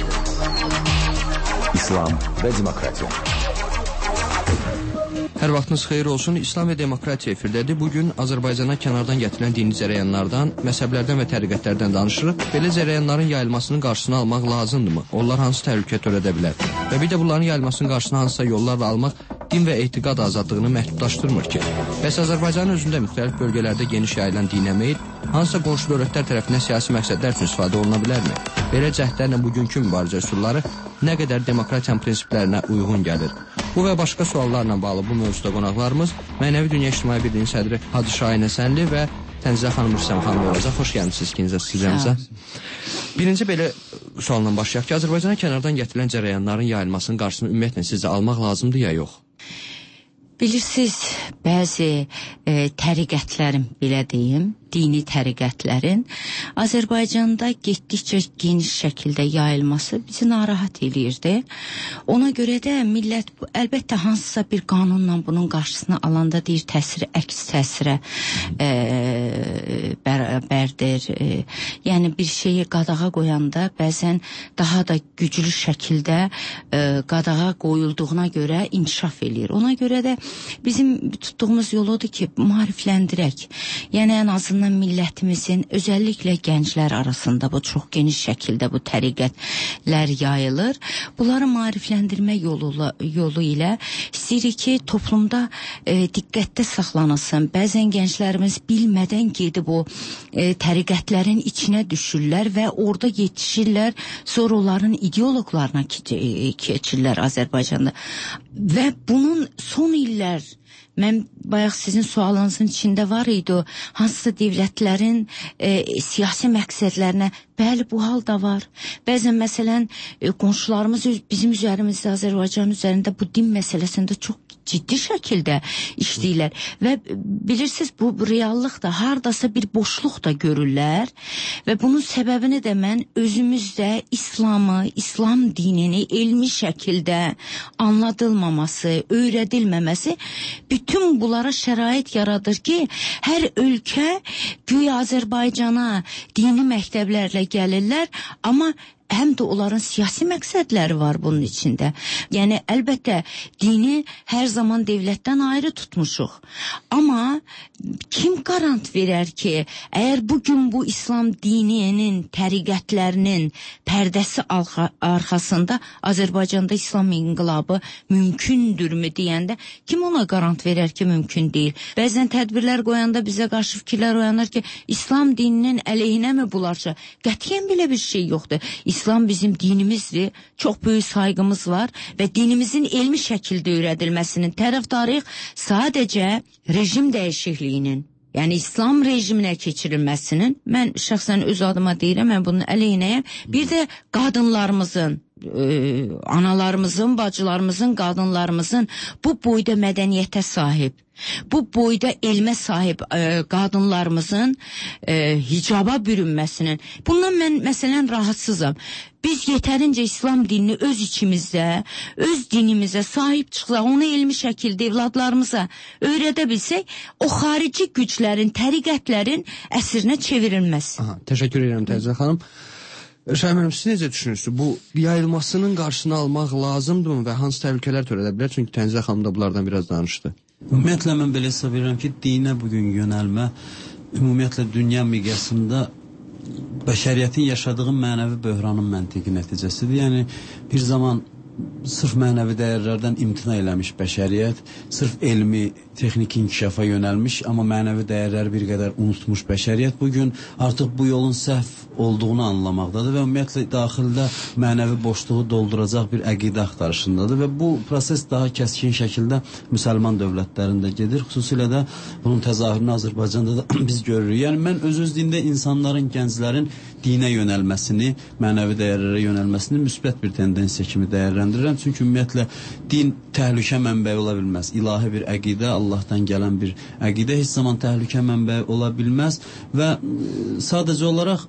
İslam və demokratiya. Hər vaxtınız xeyir olsun. İslam və demokratiya efirdədir. Bugün Azərbaycana kənardan gətirilən dini cərəyanlardan, məzhəblərdən və təriqətlərdən danışırıq. Belə cərəyanların yayılmasının qarşısını almaq lazımdırmı? Onlar hansı təhlükə törədə bilər? Və bir də bunların yayılmasının qarşısını hansısa yollarla almaq din və etiqad azadlığını məhdudlaşdırmır ki. Bəs Azərbaycanın özündə müxtəlif bölgələrdə geniş yayılan dinə meyl hansısa qonşu dövlətlər tərəfindən siyasi məqsədlər üçün istifadə oluna bilərmi? Belə cəhdlərlə bugünkü mübarizə üsulları nə qədər demokratiyanın prinsiplərinə uyğun gəlir? Bu və başqa suallarla bağlı bu mövzuda qonaqlarımız Mənəvi Dünya İctimai Birliyinin sədri Hacı Şahin Həsənli və Tənzizə xanım Rüstəm xanım olacaq. Xoş gəlmişsiniz ikinizə stüdiyamıza. Birinci belə sualla başlayaq ki, Azərbaycana kənardan gətirilən cərəyanların yayılmasının qarşısını ümumiyyətlə sizcə almaq lazımdır ya yox? Bilirsiniz, bəzi e, təriqətlərin, belə deyim, dini təriqətlərin Azərbaycanda getdikcə geniş şəkildə yayılması bizi narahat eləyirdi. Ona görə də millət əlbəttə hansısa bir qanunla bunun qarşısını alanda deyir təsiri əks təsirə e, bərabərdir. E, yəni bir şeyi qadağa qoyanda bəzən daha da güclü şəkildə e, qadağa qoyulduğuna görə inkişaf eləyir. Ona görə də bizim tutduğumuz yol odur ki, maarifləndirək. Yəni ən azından millətimizin, özəlliklə gənclər arasında bu çox geniş şəkildə bu təriqətlər yayılır. Bunları maarifləndirmə yolu, yolu ilə istəyirik ki, toplumda e, diqqətdə saxlanılsın. Bəzən gənclərimiz bilmədən gedib o e, təriqətlərin içinə düşürlər və orada yetişirlər, sonra onların ideoloqlarına keçirlər Azərbaycanda. Və bunun son illər, mən bayaq sizin sualınızın içində var idi o, hansısa devlətlərin e, siyasi məqsədlərinə, bəli bu hal da var. Bəzən məsələn e, qonşularımız bizim üzərimizdə, Azərbaycan üzərində bu din məsələsində çox ciddi şəkildə işləyirlər və bilirsiniz bu reallıqda hardasa bir boşluq da görürlər və bunun səbəbini də mən özümüzdə İslamı, İslam dinini elmi şəkildə anladılmaması, öyrədilməməsi bütün bunlara şərait yaradır ki, hər ölkə güya Azərbaycana dini məktəblərlə gəlirlər, amma həm də onların siyasi məqsədləri var bunun içində. Yəni, əlbəttə, dini hər zaman devlətdən ayrı tutmuşuq. Amma kim qarant verər ki, əgər bugün bu İslam dininin, təriqətlərinin pərdəsi arxasında Azərbaycanda İslam inqilabı mümkündürmü deyəndə, kim ona qarant verər ki, mümkün deyil? Bəzən tədbirlər qoyanda bizə qarşı fikirlər oyanır ki, İslam dininin əleyhinə mi bularsa? Qətiyyən belə bir şey yoxdur. İslam bizim dinimizdir, çox böyük saygımız var və dinimizin elmi şəkildə öyrədilməsinin tərəfdarıyıq sadəcə rejim dəyişikliyinin, yəni İslam rejiminə keçirilməsinin, mən şəxsən öz adıma deyirəm, mən bunun əleyhinəyəm, bir də qadınlarımızın, e, analarımızın, bacılarımızın, qadınlarımızın bu boyda mədəniyyətə sahib, bu boyda elmə sahib e, qadınlarımızın e, hicaba bürünməsinin, bundan mən məsələn rahatsızam. Biz yetərincə İslam dinini öz içimizdə, öz dinimizə sahib çıxsaq, onu elmi şəkildə evladlarımıza öyrədə bilsək, o xarici güclərin, təriqətlərin əsrinə çevirilməz. Aha, təşəkkür edirəm Təzə xanım. Şəhər müəllim, siz necə düşünürsünüz? Bu yayılmasının qarşısını almaq lazımdırmı və hansı təhlükələr törədə bilər? Çünki Tənzə xanım da bunlardan biraz danışdı. Ümumiyyətlə mən belə hesab edirəm ki, dinə bugün yönəlmə ümumiyyətlə dünya miqyasında bəşəriyyətin yaşadığı mənəvi böhranın məntiqi nəticəsidir. Yəni bir zaman sırf mənəvi dəyərlərdən imtina eləmiş bəşəriyyət, sırf elmi, texniki inkişafa yönəlmiş, amma mənəvi dəyərləri bir qədər unutmuş bəşəriyyət bugün artıq bu yolun səhv olduğunu anlamaqdadır və ümumiyyətlə daxildə mənəvi boşluğu dolduracaq bir əqidə axtarışındadır və bu proses daha kəskin şəkildə müsəlman dövlətlərində gedir. Xüsusilə də bunun təzahürünü Azərbaycanda da biz görürük. Yəni mən öz-öz dində insanların, gənclərin dinə yönəlməsini, mənəvi dəyərlərə yönəlməsini müsbət bir tendensiya kimi dəyərləndirirəm. Çünki ümumiyyətlə din təhlükə mənbəyi ola bilməz. İlahi bir əqidə, Allahdan gələn bir əqidə heç zaman təhlükə mənbəyi ola bilməz və sadəcə olaraq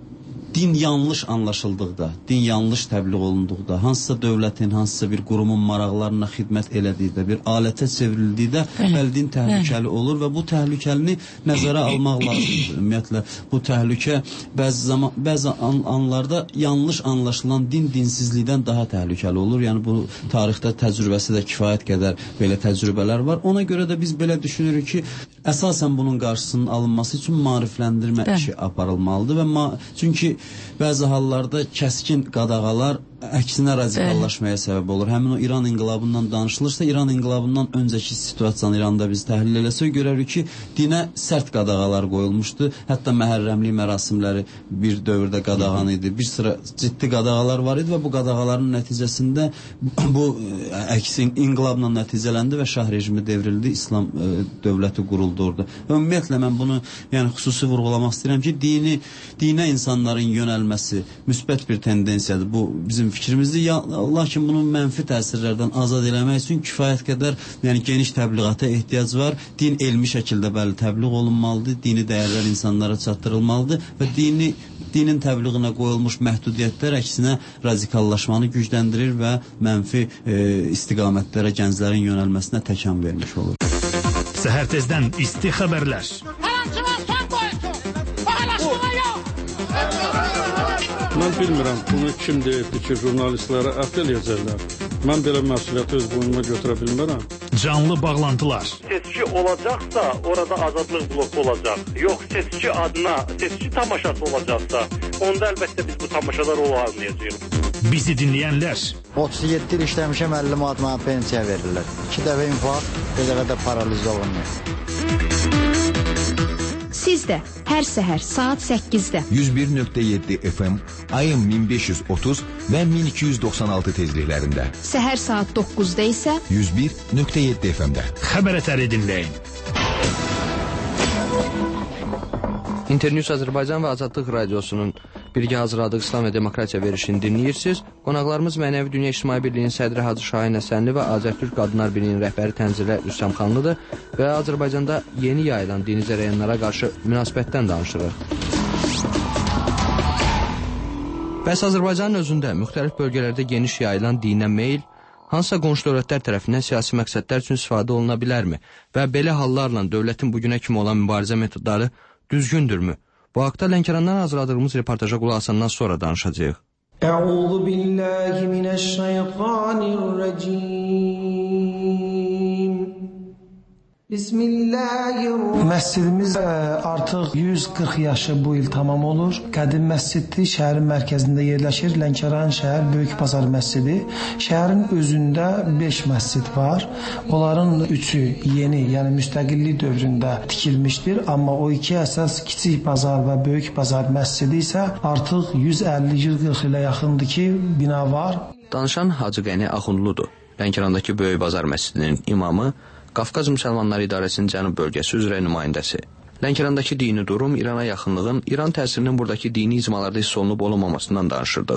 din yanlış anlaşıldıqda, din yanlış təbliğ olunduqda, hansısa dövlətin, hansısa bir qurumun maraqlarına xidmət elədikdə, bir alətə çevrildikdə din təhlükəli olur və bu təhlükəlini nəzərə almaq lazımdır. Ümumiyyətlə, bu təhlükə bəzi zaman, bəzi an, anlarda yanlış anlaşılan din dinsizlikdən daha təhlükəli olur. Yəni, bu tarixdə təcrübəsi də kifayət qədər belə təcrübələr var. Ona görə də biz belə düşünürük ki, əsasən bunun qarşısının alınması üçün maarifləndirmə işi aparılmalıdır və ma çünki bəzi hallarda kəskin qadağalar əksinə radikallaşmaya səbəb olur. Həmin o İran inqilabından danışılırsa, İran inqilabından öncəki situasiyanı İranda biz təhlil eləsək, görərik ki, dinə sərt qadağalar qoyulmuşdu. Hətta məhərrəmlik mərasimləri bir dövrdə qadağan idi. Bir sıra ciddi qadağalar var idi və bu qadağaların nəticəsində bu əksi inqilabla nəticələndi və şah rejimi devrildi, İslam ə, dövləti quruldu orada. Və ümumiyyətlə mən bunu yəni xüsusi vurğulamaq istəyirəm ki, dini, dinə insanların yönəlməsi müsbət bir tendensiyadır. Bu bizim fikrimizdir. Ya, lakin bunun mənfi təsirlərdən azad eləmək üçün kifayət qədər yəni geniş təbliğata ehtiyac var. Din elmi şəkildə bəli təbliğ olunmalıdır. Dini dəyərlər insanlara çatdırılmalıdır və dini, dinin təbliğinə qoyulmuş məhdudiyyətlər əksinə radikallaşmanı gücləndirir və mənfi e, istiqamətlərə gənclərin yönəlməsinə təkan vermiş olur. Səhər tezdən isti xəbərlər. Mən bilmirəm, bunu kim deyibdir ki, jurnalistlərə ət eləyəcəklər. Mən belə məsuliyyəti öz boynuma götürə bilmərəm. Canlı bağlantılar. Seçki olacaqsa, orada azadlıq bloku olacaq. Yox, seçki adına, seçki tamaşası olacaqsa, onda əlbəttə biz bu tamaşalar olmayacağıq. Bizi dinləyənlər. otuz yeddi il işləmişəm, əlli manat mənə pensiya verirlər. İki dəfə infarkt, bir dəfə də paraliz olunmuyor. Siz də hər səhər saat səkkizdə yüz bir nöqtə yeddi F M, ayın min beş yüz otuz və min iki yüz doxsan altı tezliklərində. Səhər saat doqquzda isə yüz bir nöqtə yeddi F M-də. Xəbər ətəri dinləyin. İnternews Azərbaycan və Azadlıq Radiosunun birgə hazırladığı İslam və Demokratiya verişini dinləyirsiniz. Qonaqlarımız Mənəvi Dünya İctimai Birliyinin sədri Hacı Şahin Həsənli və Azərtürk Qadınlar Birliyinin rəhbəri Tənzilə Rüstəmxanlıdır və Azərbaycanda yeni yayılan dini zərəyanlara qarşı münasibətdən danışırıq. Bəs Azərbaycanın özündə müxtəlif bölgələrdə geniş yayılan dinə meyl hansısa qonşu dövlətlər tərəfindən siyasi məqsədlər üçün istifadə oluna bilərmi? Və belə hallarla dövlətin bugünə kimi olan mübarizə metodları düzgündürmü? Bu haqda Lənkərandan hazırladığımız reportaja qulaq asandan sonra danışacağıq. Əuzu billahi minəşşeytanirracim. Bismillahirrahmanirrahim. Məscidimiz artıq yüz qırx yaşı bu il tamam olur. Qədim məsciddir, şəhərin mərkəzində yerləşir. Lənkəran şəhər Böyük Bazar məscidi. Şəhərin özündə beş məscid var. Onların üçü yeni, yəni müstəqillik dövründə tikilmişdir. Amma o iki əsas Kiçik Bazar və Böyük Bazar məscidi isə artıq yüz əlli yüz qırx ilə yaxındır ki, bina var. Danışan Hacı Qəni Axundludur. Lənkərandakı Böyük Bazar məscidinin imamı, Qafqaz Müsəlmanları İdarəsinin Cənub bölgəsi üzrə nümayəndəsi. Lənkərandakı dini durum, İrana yaxınlığın, İran təsirinin buradakı dini icmalarda hiss olunub olunmamasından danışırdıq.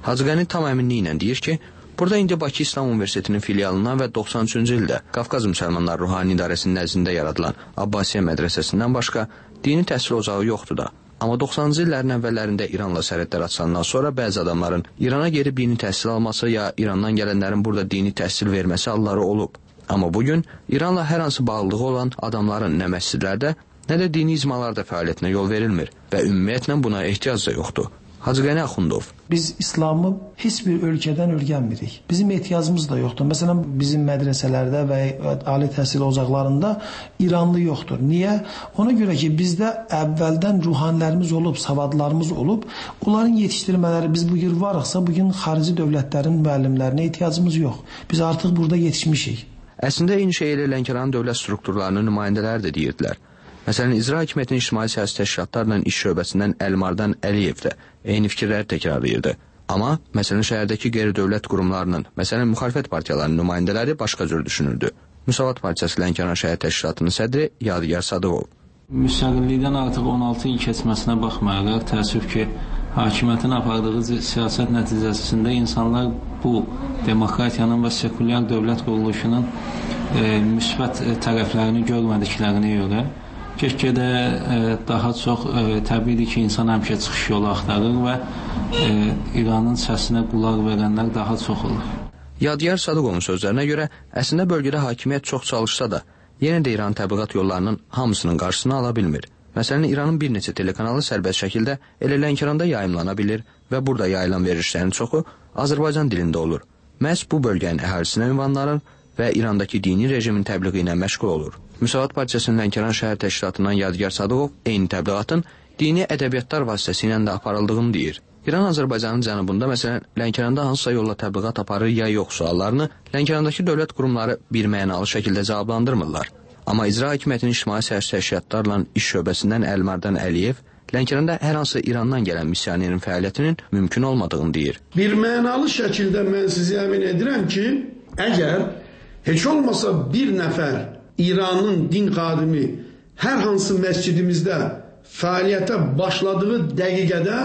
Hacı Qəni tam əminliklə deyir ki, burada indi Bakı İslam Universitetinin filialından və doxsan üçüncü ildə Qafqaz Müsəlmanlar Ruhani İdarəsinin nəzdində yaradılan Abbasiyə mədrəsəsindən başqa dini təhsil ocağı yoxdur da. Amma doxsanıncı illərin əvvəllərində İranla sərhədlər açılandan sonra bəzi adamların İrana gedib dini təhsil alması ya İrandan gələnlərin burada dini təhsil verməsi halları olub. Amma bugün İranla hər hansı bağlılığı olan adamların nə məscidlərdə, nə də dini icmalarda fəaliyyətinə yol verilmir və ümumiyyətlə buna ehtiyac da yoxdur. Hacı Qəni Axundov. Biz İslamı heç bir ölkədən öyrənmirik. Bizim ehtiyacımız da yoxdur. Məsələn, bizim mədrəsələrdə və ali təhsil ocaqlarında İranlı yoxdur. Niyə? Ona görə ki, bizdə əvvəldən ruhanilərimiz olub, savadlarımız olub. Onların yetişdirmələri, biz bugün varıqsa, bugün xarici dövlətlərin müəllimlərinə ehtiyacımız yox. Biz artıq burada yetişmişik. Əslində eyni şey elə Lənkəranın dövlət strukturlarının nümayəndələri də deyirdilər. Məsələn, İcra Hakimiyyətinin İctimai Siyasi Təşkilatlarla İş Şöbəsindən Əlmardan Əliyev də eyni fikirləri təkrarlayırdı. Amma, məsələn, şəhərdəki qeyri-dövlət qurumlarının, məsələn, müxalifət partiyalarının nümayəndələri başqa cür düşünürdü. Müsavat Partiyası Lənkəran Şəhər Təşkilatının sədri Yadigar Sadıqov. Müstəqillikdən artıq on altı il keçməsinə baxmayaraq, təəssüf ki, hakimiyyətin apardığı siyasət nəticəsində insanlar bu demokratiyanın və sekulyar dövlət quruluşunun e, müsbət tərəflərini görmədiklərini görə Keşkədə e, daha çox e, təbiidir ki, insan həmişə çıxış yolu axtarır və e, İranın səsinə qulaq verənlər daha çox olur. Yadigar Sadıqovun sözlərinə görə, əslində bölgədə hakimiyyət çox çalışsa da, yenə də İran təbliğat yollarının hamısının qarşısını ala bilmir. Məsələn, İranın bir neçə telekanalı sərbəst şəkildə elə Lənkəranda yayımlana bilir və burada yayılan verilişlərin çoxu Azərbaycan dilində olur. Məhz bu bölgənin əhalisinə ünvanlanır və İrandakı dini rejimin təbliği ilə məşğul olur. Müsavat Partiyasının Lənkəran Şəhər Təşkilatından Yadigar Sadıqov eyni təbliğatın dini ədəbiyyatlar vasitəsilə də aparıldığını deyir. İran Azərbaycanın cənubunda, məsələn, Lənkəranda hansısa yolla təbliğat aparır ya yox suallarını Lənkərandakı dövlət qurumları bir mənalı şəkildə cavablandırmırlar. Amma İcra Hakimiyyətinin İctimai Siyasi Təşkilatlarla İş Şöbəsindən Əlmardan Əliyev Lənkəranda hər hansı İrandan gələn missionerin fəaliyyətinin mümkün olmadığını deyir. Bir mənalı şəkildə mən sizi əmin edirəm ki, əgər heç olmasa bir nəfər İranın din xadimi hər hansı məscidimizdə fəaliyyətə başladığı dəqiqədə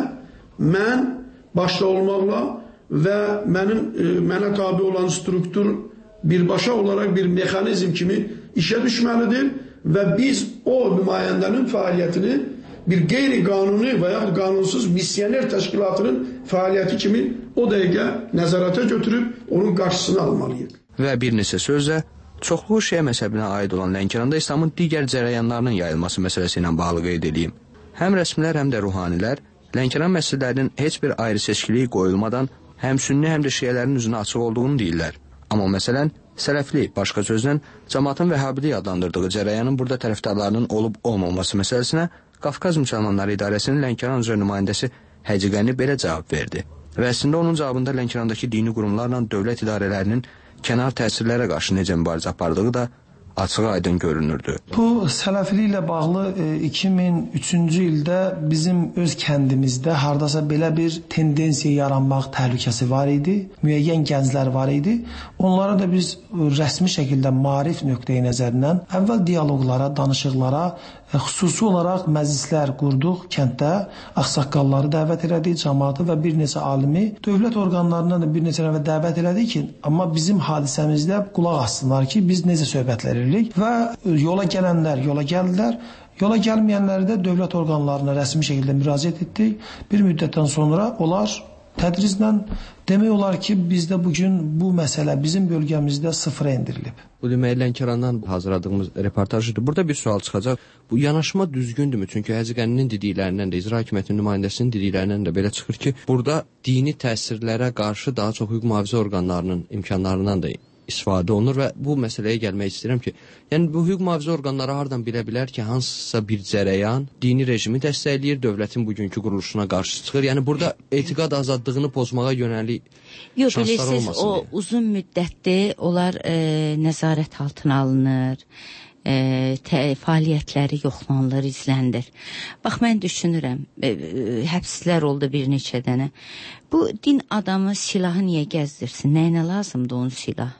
mən başda olmaqla və mənim e, mənə tabi olan struktur birbaşa olaraq bir mexanizm kimi işə düşməlidir və biz o nümayəndənin fəaliyyətini bir qeyri-qanuni və yaxud qanunsuz missioner təşkilatının fəaliyyəti kimi o dəqiqə nəzarətə götürüb onun qarşısını almalıyıq. Və bir neçə sözlə, çoxluğu Şiə məzhəbinə aid olan Lənkəranda İslamın digər cərəyanlarının yayılması məsələsi ilə bağlı qeyd edeyim. Həm rəsmilər, həm də ruhanilər Lənkəran məscidlərinin heç bir ayrı seçkiliyi qoyulmadan həm sünni, həm də şiələrin üzünə açıq olduğunu deyirlər. Amma məsələn, sələfli, başqa sözlə, cəmaatın vəhhabilik adlandırdığı cərəyanın burada tərəfdarlarının olub-olmaması məsələsinə Qafqaz Müsəlmanları İdarəsinin Lənkəran üzrə nümayəndəsi Hacı Qəni belə cavab verdi. Və əslində onun cavabında Lənkərandakı dini qurumlarla dövlət idarələrinin kənar təsirlərə qarşı necə mübarizə apardığı da açıq aydın görünürdü. Bu sələfiliklə bağlı iki min üçüncü ildə bizim öz kəndimizdə hardasa belə bir tendensiya yaranmaq təhlükəsi var idi. Müəyyən gənclər var idi. Onlara da biz rəsmi şəkildə maarif nöqteyi nəzərindən əvvəl dialoqlara, danışıqlara, xüsusi olaraq məclislər qurduq kənddə, ağsaqqalları dəvət elədik, cəmaatı və bir neçə alimi, dövlət orqanlarından da bir neçə nəfər dəvət elədik ki, amma bizim hadisəmizdə qulaq assınlar ki, biz necə söhbətlər edirik və yola gələnlər yola gəldilər. Yola gəlməyənləri də dövlət orqanlarına rəsmi şəkildə müraciət etdik. Bir müddətdən sonra onlar tədriclə demək olar ki, bizdə bugün bu məsələ bizim bölgəmizdə sıfıra endirilib. Bu demək Lənkərandan hazırladığımız reportajdır. Burada bir sual çıxacaq. Bu yanaşma düzgündürmü? Çünki Hacı Qəninin dediklərindən də, İcra Hakimiyyətinin nümayəndəsinin dediklərindən də belə çıxır ki, burada dini təsirlərə qarşı daha çox hüquq mühafizə orqanlarının imkanlarından da istifadə olunur və bu məsələyə gəlmək istəyirəm ki, yəni bu hüquq mühafizə orqanları hardan bilə bilər ki, hansısa bir cərəyan dini rejimi dəstəkləyir, dövlətin bugünkü quruluşuna qarşı çıxır. Yəni burada etiqad azadlığını pozmağa yönəlik Yox, şanslar bilirsiniz, olmasın o deyə. uzun müddətdir onlar e, nəzarət altına alınır, e, tə, fəaliyyətləri yoxlanılır, izləndir. Bax, mən düşünürəm, e, e, həbslər oldu bir neçə dənə. Bu din adamı silahı niyə gəzdirsin? Nəyinə lazımdır onun silah?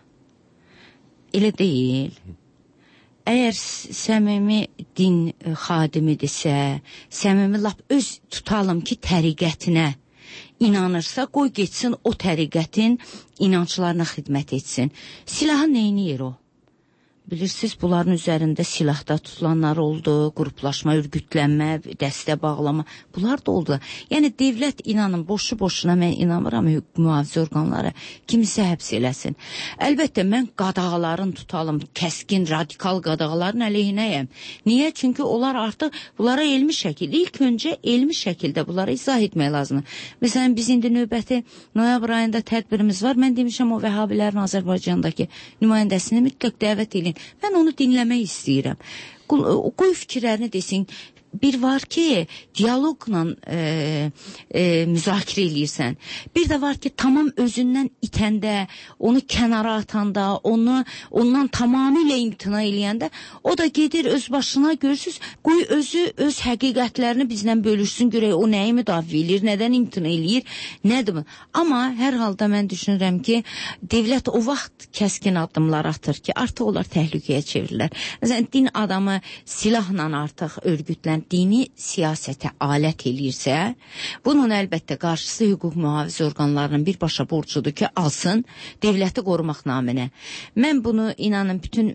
Elə deyil. Əgər səmimi din xadimidirsə, səmimi lap öz tutalım ki, təriqətinə inanırsa, qoy getsin o təriqətin inanclarına xidmət etsin. Silahı neyniyir o? Bilirsiniz, bunların üzərində silahda tutulanlar oldu, qruplaşma, örgütlənmə, dəstə bağlama, bunlar da oldu. Yəni, devlət inanın, boşu-boşuna mən inanmıram mühafizə orqanları kimisə həbs eləsin. Əlbəttə, mən qadağaların tutalım, kəskin, radikal qadağaların əleyhinəyəm. Niyə? Çünki onlar artıq bunlara elmi şəkildə, ilk öncə elmi şəkildə bunlara izah etmək lazımdır. Məsələn, biz indi növbəti noyabr ayında tədbirimiz var. Mən demişəm, o vəhabilərin Azərbaycandakı nümayəndəsini mütləq dəvət edin. Mən onu dinləmək istəyirəm. Qoy fikirlərini desin. Bir var ki, diyaloqla e, e, müzakirə eləyirsən. Bir də var ki, tamam özündən itəndə, onu kənara atanda, onu ondan tamamilə imtina eləyəndə, o da gedir öz başına, görürsünüz, qoy özü öz həqiqətlərini bizlə bölüşsün, görək o nəyi müdafiə eləyir, nədən imtina eləyir, nədir bu? Amma hər halda mən düşünürəm ki, devlət o vaxt kəskin addımlar atır ki, artıq onlar təhlükəyə çevirirlər. Məsələn, din adamı silahla artıq örgütlən dini siyasətə alət eləyirsə, bunun əlbəttə qarşısı hüquq mühafizə orqanlarının birbaşa borcudur ki, alsın devləti qorumaq naminə. Mən bunu inanın bütün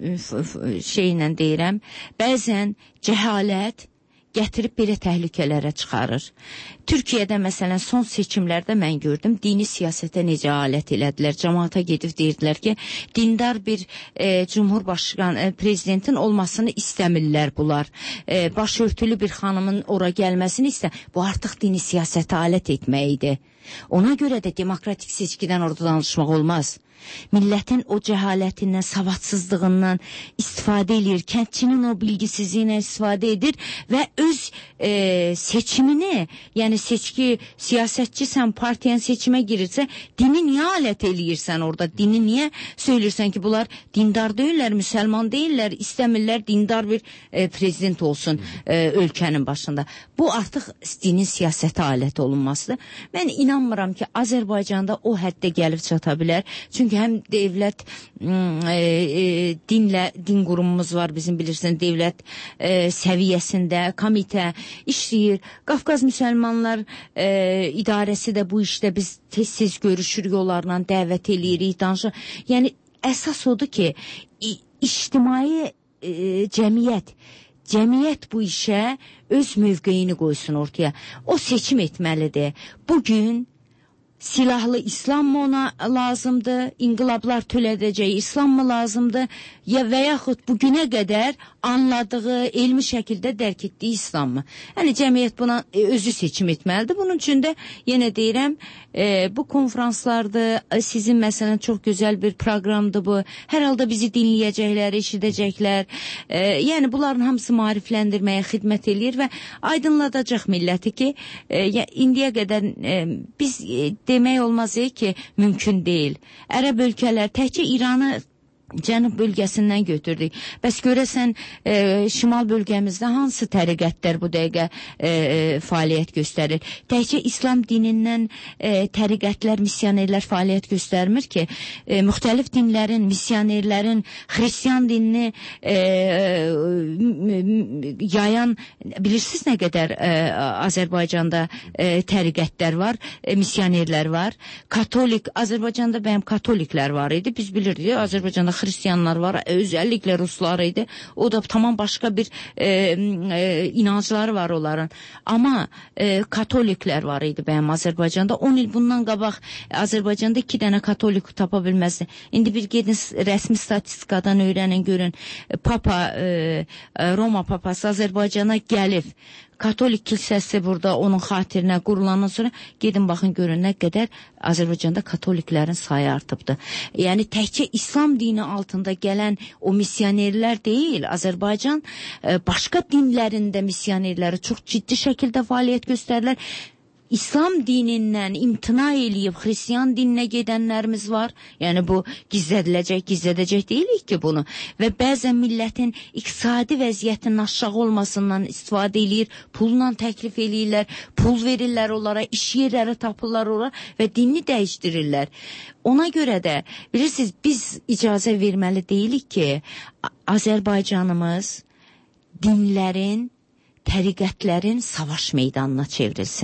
şeylə deyirəm, bəzən cəhalət gətirib belə təhlükələrə çıxarır. Türkiyədə məsələn son seçimlərdə mən gördüm, dini siyasətə necə alət elədilər. Cəmaata gedib deyirdilər ki, dindar bir e, cumhurbaşqan e, prezidentin olmasını istəmirlər bunlar. E, başörtülü bir xanımın ora gəlməsini istə. Bu artıq dini siyasətə alət etmək idi. Ona görə də demokratik seçkidən orada danışmaq olmaz. Millətin o cəhalətindən, savadsızlığından istifadə edir, kəndçinin o bilgisizliyindən istifadə edir və öz e, seçimini, yəni seçki, siyasətçisən, partiyan seçimə girirsə, dini niyə alət eləyirsən orada? Dini niyə söylürsən ki, bunlar dindar deyirlər, müsəlman deyirlər, istəmirlər dindar bir e, prezident olsun e, ölkənin başında. Bu artıq dinin siyasətə alət olunmasıdır. Mən inanmıram ki, Azərbaycanda o həddə gəlib çata bilər. Çünki həm devlət e, e, dinlə, din qurumumuz var bizim bilirsən, devlət e, səviyyəsində komitə işləyir. Qafqaz müsəlmanlar e, idarəsi də bu işdə biz tez-tez görüşürük, onlarla dəvət eləyirik, danışırıq. Yəni əsas odur ki, ictimai e, cəmiyyət Cəmiyyət bu işə öz mövqeyini qoysun ortaya. O seçim etməlidir. Bugün silahlı İslam mı ona lazımdır? İnqilablar törədəcək İslam mı lazımdır? Ya və yaxud bugünə qədər anladığı, elmi şəkildə dərk etdiyi İslam mı? Yəni cəmiyyət buna e, özü seçim etməlidir. Bunun üçün də yenə deyirəm, e, bu konferanslardır, sizin məsələn çox gözəl bir proqramdır bu. Hər halda bizi dinləyəcəklər, eşidəcəklər. E, yəni bunların hamısı maarifləndirməyə xidmət eləyir və aydınladacaq milləti ki, e, ya, indiyə qədər e, biz e, demək olmaz e, ki, mümkün deyil. Ərəb ölkələr təkcə İranı Cənub bölgəsindən götürdük. Bəs görəsən e, şimal bölgəmizdə hansı təriqətlər bu dəqiqə e, e, fəaliyyət göstərir? Təkcə İslam dinindən e, təriqətlər, missionerlər fəaliyyət göstərmir ki, e, müxtəlif dinlərin, missionerlərin, xristiyan dinini e, e, yayan, bilirsiniz nə qədər e, Azərbaycanda e, təriqətlər var, e, missionerlər var. Katolik, Azərbaycanda bəyəm katoliklər var idi. Biz bilirdik, Azərbaycanda Hristiyanlar var, özəlliklə Ruslar idi. O da tamam başqa bir e, e, inancları var onların. Amma e, katoliklər var idi bəyəm Azərbaycanda. on il bundan qabaq Azərbaycanda iki dənə katolik tapa bilməzdi. İndi bir gedin rəsmi statistikadan öyrənin, görün. Papa, e, Roma papası Azərbaycana gəlib. Katolik kilsəsi burada onun xatirinə qurulandan sonra gedin baxın görün nə qədər Azərbaycanda katoliklərin sayı artıbdır. Yəni təkcə İslam dini altında gələn o missionerlər deyil, Azərbaycan başqa dinlərində missionerləri çox ciddi şəkildə fəaliyyət göstərirlər. İslam dinindən imtina eləyib xristiyan dininə gedənlərimiz var. Yəni bu gizlədiləcək, gizlədəcək deyilik ki bunu. Və bəzən millətin iqtisadi vəziyyətinin aşağı olmasından istifadə eləyir, pulla təklif eləyirlər, pul verirlər onlara, iş yerləri tapırlar onlara və dinini dəyişdirirlər. Ona görə də bilirsiniz biz icazə verməli deyilik ki, Azərbaycanımız dinlərin, təriqətlərin savaş meydanına çevrilsin.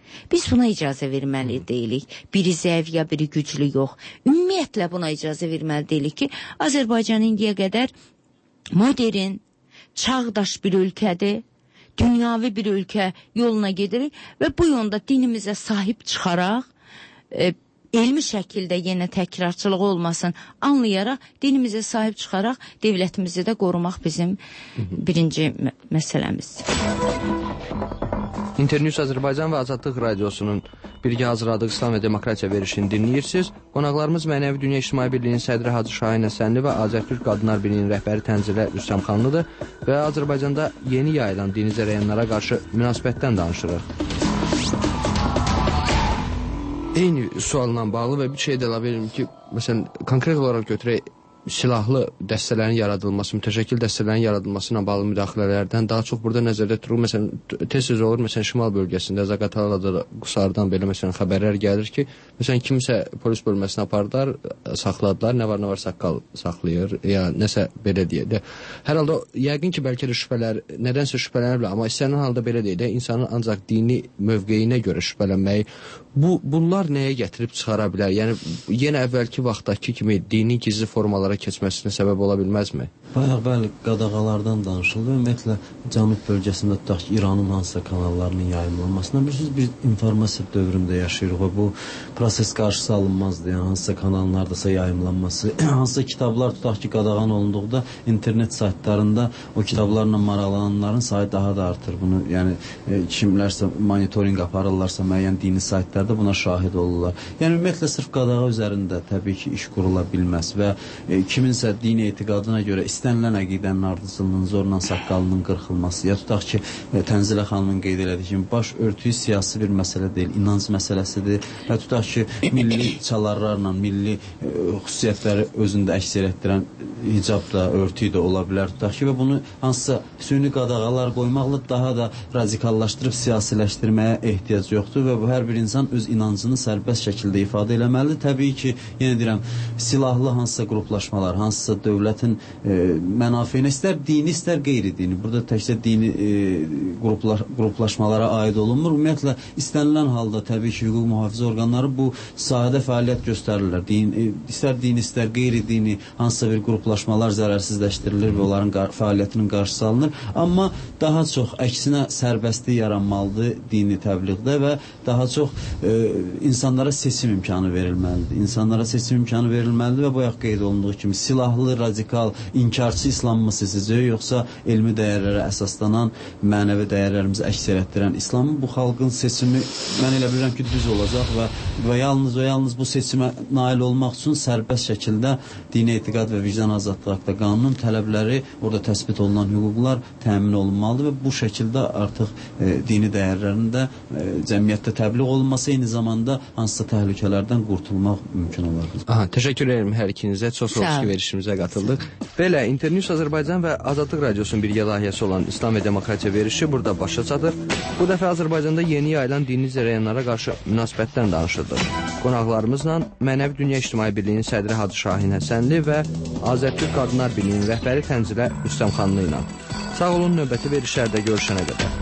Biz buna icazə verməli deyilik. Biri zəif ya biri güclü yox. Ümumiyyətlə buna icazə verməli deyilik ki, Azərbaycan indiyə qədər modern, çağdaş bir ölkədir. Dünyavi bir ölkə yoluna gedirik və bu yolda dinimizə sahib çıxaraq, e, elmi şəkildə yenə təkrarçılıq olmasın, anlayaraq, dinimizə sahib çıxaraq, devlətimizi də qorumaq bizim birinci məsələmiz. İnternews Azərbaycan və Azadlıq Radiosunun birgə hazırladığı İslam və Demokratiya verişini dinləyirsiniz. Qonaqlarımız Mənəvi Dünya İctimai Birliyinin sədri Hacı Şahin Həsənli və Azərtürk Qadınlar Birliyinin rəhbəri Tənzilə Rüstəmxanlıdır və Azərbaycanda yeni yayılan dini zərəyanlara qarşı münasibətdən danışırıq. Eyni sualla bağlı və bir şey də əlavə edirəm ki, məsələn, konkret olaraq götürək, silahlı dəstələrin yaradılması, mütəşəkkil dəstələrin yaradılması ilə bağlı müdaxilələrdən daha çox burada nəzərdə tutulur. Məsələn, tez-tez olur, məsələn, şimal bölgəsində, Zaqatalada, Qusardan belə məsələn xəbərlər gəlir ki, məsələn, kimsə polis bölməsinə apardılar, saxladılar, nə var, nə var saqqal saxlayır, ya nəsə belə deyək də. Hər halda, yəqin ki, bəlkə də şübhələr, nədənsə şübhələnir bilər, amma istənilən halda belə deyək də, insanın ancaq dini mövqeyinə görə şübhələnməyi, bu, bunlar nəyə gətirib çıxara bilər? Yəni, yenə əvvəlki vaxtdakı kimi dini gizli formalara keçməsinə səbəb ola bilməzmi? Bayaq, bəli, qadağalardan danışıldı. Ümumiyyətlə, Cənub bölgəsində tutaq ki, İranın hansısa kanallarının yayımlanmasına bilirsiniz, bir informasiya dövründə yaşayırıq və bu proses qarşısı alınmazdı. Yəni, hansısa kanallardasa yayımlanması, hansısa kitablar tutaq ki, qadağan olunduqda internet saytlarında o kitablarla maraqlananların sayı daha da artır. Bunu, yəni, e, kimlərsə monitoring aparırlarsa müəyyən dini saytlarda buna şahid olurlar. Yəni, ümumiyyətlə, sırf qadağa üzərində təbii ki, iş qurula bilməz və e, kiminsə dini etiqadına görə istənilən əqidənin ardıcılının zorla saqqalının qırxılması, ya tutaq ki, e, Tənzilə xanımın qeyd elədiyi kimi, baş örtüyü siyasi bir məsələ deyil, inanc məsələsidir və tutaq ki, milli çalarlarla, milli e, xüsusiyyətləri özündə əks etdirən hicab da, örtüyü də ola bilər, tutaq ki, və bunu hansısa süni qadağalar qoymaqla daha da radikallaşdırıb siyasiləşdirməyə ehtiyac yoxdur və bu hər bir insan öz inancını sərbəst şəkildə ifadə eləməlidir. Təbii ki, yenə deyirəm, silahlı hansısa qruplaşmalar, hansısa dövlətin e, mənafeyinə, istər dini, istər qeyri-dini, burada təkcə dini e, qruplar, qruplaşmalara aid olunmur. Ümumiyyətlə, istənilən halda təbii ki, hüquq mühafizə orqanları bu sahədə fəaliyyət göstərirlər. Din, e, istər dini, istər qeyri-dini hansısa bir qruplaşmalar zərərsizləşdirilir və onların qar fəaliyyətinin qarşısı alınır. Amma daha çox əksinə sərbəstlik yaranmalıdır dini təbliğdə və daha çox e, insanlara seçim imkanı verilməlidir. İnsanlara seçim imkanı verilməlidir və bayaq qeyd olunduğu kimi silahlı, radikal, inkarçı İslamı seçəcək, yoxsa elmi dəyərlərə əsaslanan, mənəvi dəyərlərimizi əks etdirən İslamı, bu xalqın seçimi mən elə bilirəm ki, düz olacaq və, və yalnız və yalnız bu seçimə nail olmaq üçün sərbəst şəkildə dini etiqad və vicdan azadlığı haqqında qanunun tələbləri, orada təsbit olunan hüquqlar təmin olunmalıdır və bu şəkildə artıq e, dini dəyərlərin də e, cəmiyyətdə təbliğ olunması, eyni zamanda hansısa təhlükələrdən qurtulmaq mümkün olar. Aha, təşəkkür ederim hər ikinizə. Çox sağ olun ki, verişimizə qatıldıq. Belə, İnternews Azərbaycan və Azadlıq Radiosunun birgə layihəsi olan İslam və Demokratiya verişi burada başa çatır. Bu dəfə Azərbaycanda yeni yayılan dini zərəyanlara qarşı münasibətdən danışırdıq. Qonaqlarımızla Mənəvi Dünya İctimai Birliyinin sədri Hacı Şahin Həsənli və Azərtürk Qadınlar Birliyinin rəhbəri Tənzilə Rüstəmxanlı ilə. Sağ olun, növbəti verişlərdə görüşənə qədər.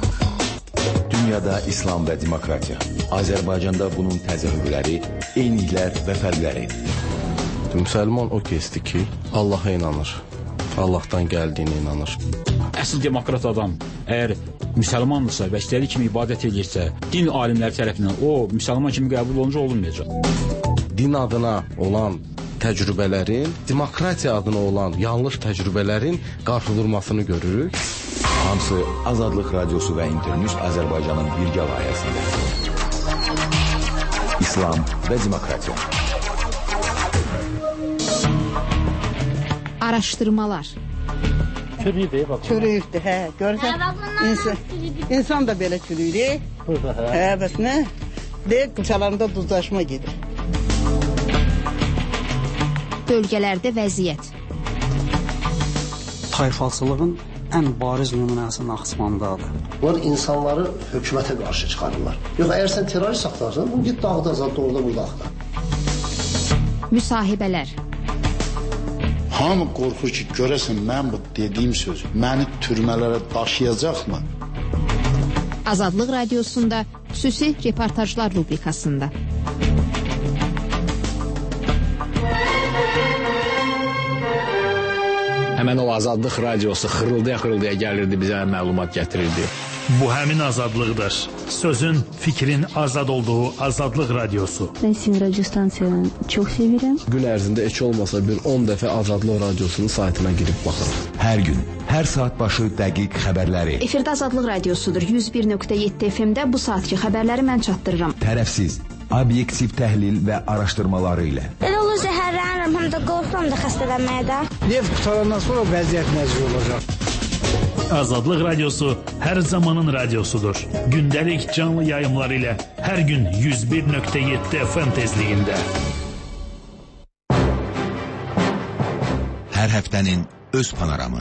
Dünyada İslam və demokratiya. Azərbaycanda bunun təzahürləri, eyniliklər və fərqləri. Müsəlman o kəsdir ki, Allaha inanır. Allahdan gəldiyinə inanır. Əsl demokrat adam əgər müsəlmandırsa və istədiyi kimi ibadət edirsə, din alimləri tərəfindən o müsəlman kimi qəbul olunca olunmayacaq. Din adına olan təcrübələrin, demokratiya adına olan yanlış təcrübələrin qarşıdurmasını görürük. Hamısı Azadlıq Radiosu və İnternews Azərbaycanın birgə layihəsində. İslam və demokratiya. Araşdırmalar. Çürüyüdür, bak. Çürüyüdür, hə. Görürsən, insan, insan da belə çürüyür. Burada, hə. Hə, bəs nə? Deyək, qıçalarında duzlaşma gedir. Bölgələrdə vəziyyət. Tayfalçılığın ən bariz nümunəsi Naxçıvandadır. Bunlar insanları hökumətə qarşı çıxarırlar. Yox, əgər sən terrorist saxlarsan, bunu git dağda azad, orada burada axtar. Müsahibələr. Hamı qorxur ki, görəsən mən bu dediyim söz məni türmələrə daşıyacaqmı? Azadlıq Radiosunda xüsusi reportajlar rubrikasında. Həmən o Azadlıq radiosu xırıldaya-xırıldaya gəlirdi, bizə məlumat gətirirdi. Bu həmin azadlıqdır. Sözün, fikrin azad olduğu Azadlıq radiosu. Ben sizin radyo stansiyanı çok severim. Gün ərzində heç olmasa bir on dəfə Azadlıq radiosunun saytına girib baxırım. Hər gün, hər saat başı dəqiq xəbərləri. Efirdə Azadlıq radiosudur. yüz bir nöqtə yeddi F M-də bu saatki xəbərləri mən çatdırıram. Tərəfsiz, obyektiv təhlil və araşdırmaları ilə. Elə olur zəhərlənirəm, həm də qorxuram da xəstələnməyə də. Neft qutarandan sonra vəziyyət nəzir olacaq. Azadlıq radiosu hər zamanın radiosudur. Gündəlik canlı yayımlar ilə hər gün yüz bir nöqtə yeddi F M tezliyində. Hər həftənin öz panoramı.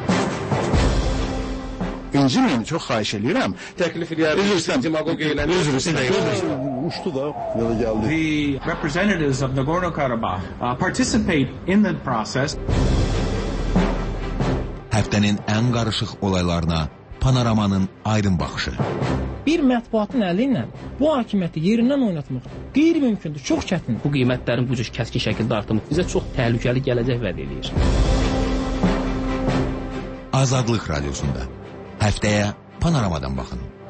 İncinim, çox xahiş edirəm. Təklif edərəm. Üzrsən, demagog eyləni. Üzrsən. Uçtu da, yola gəldi. The representatives of Nagorno-Karabakh uh, participate in the process. Həftənin ən qarışıq olaylarına panoramanın aydın baxışı. Bir mətbuatın əli ilə bu hakimiyyəti yerindən oynatmaq qeyri-mümkündür, çox çətindir. Bu qiymətlərin bu cür kəskin şəkildə artımı bizə çox təhlükəli gələcək vəd edir. Azadlıq radiosunda həftəyə panoramadan baxın.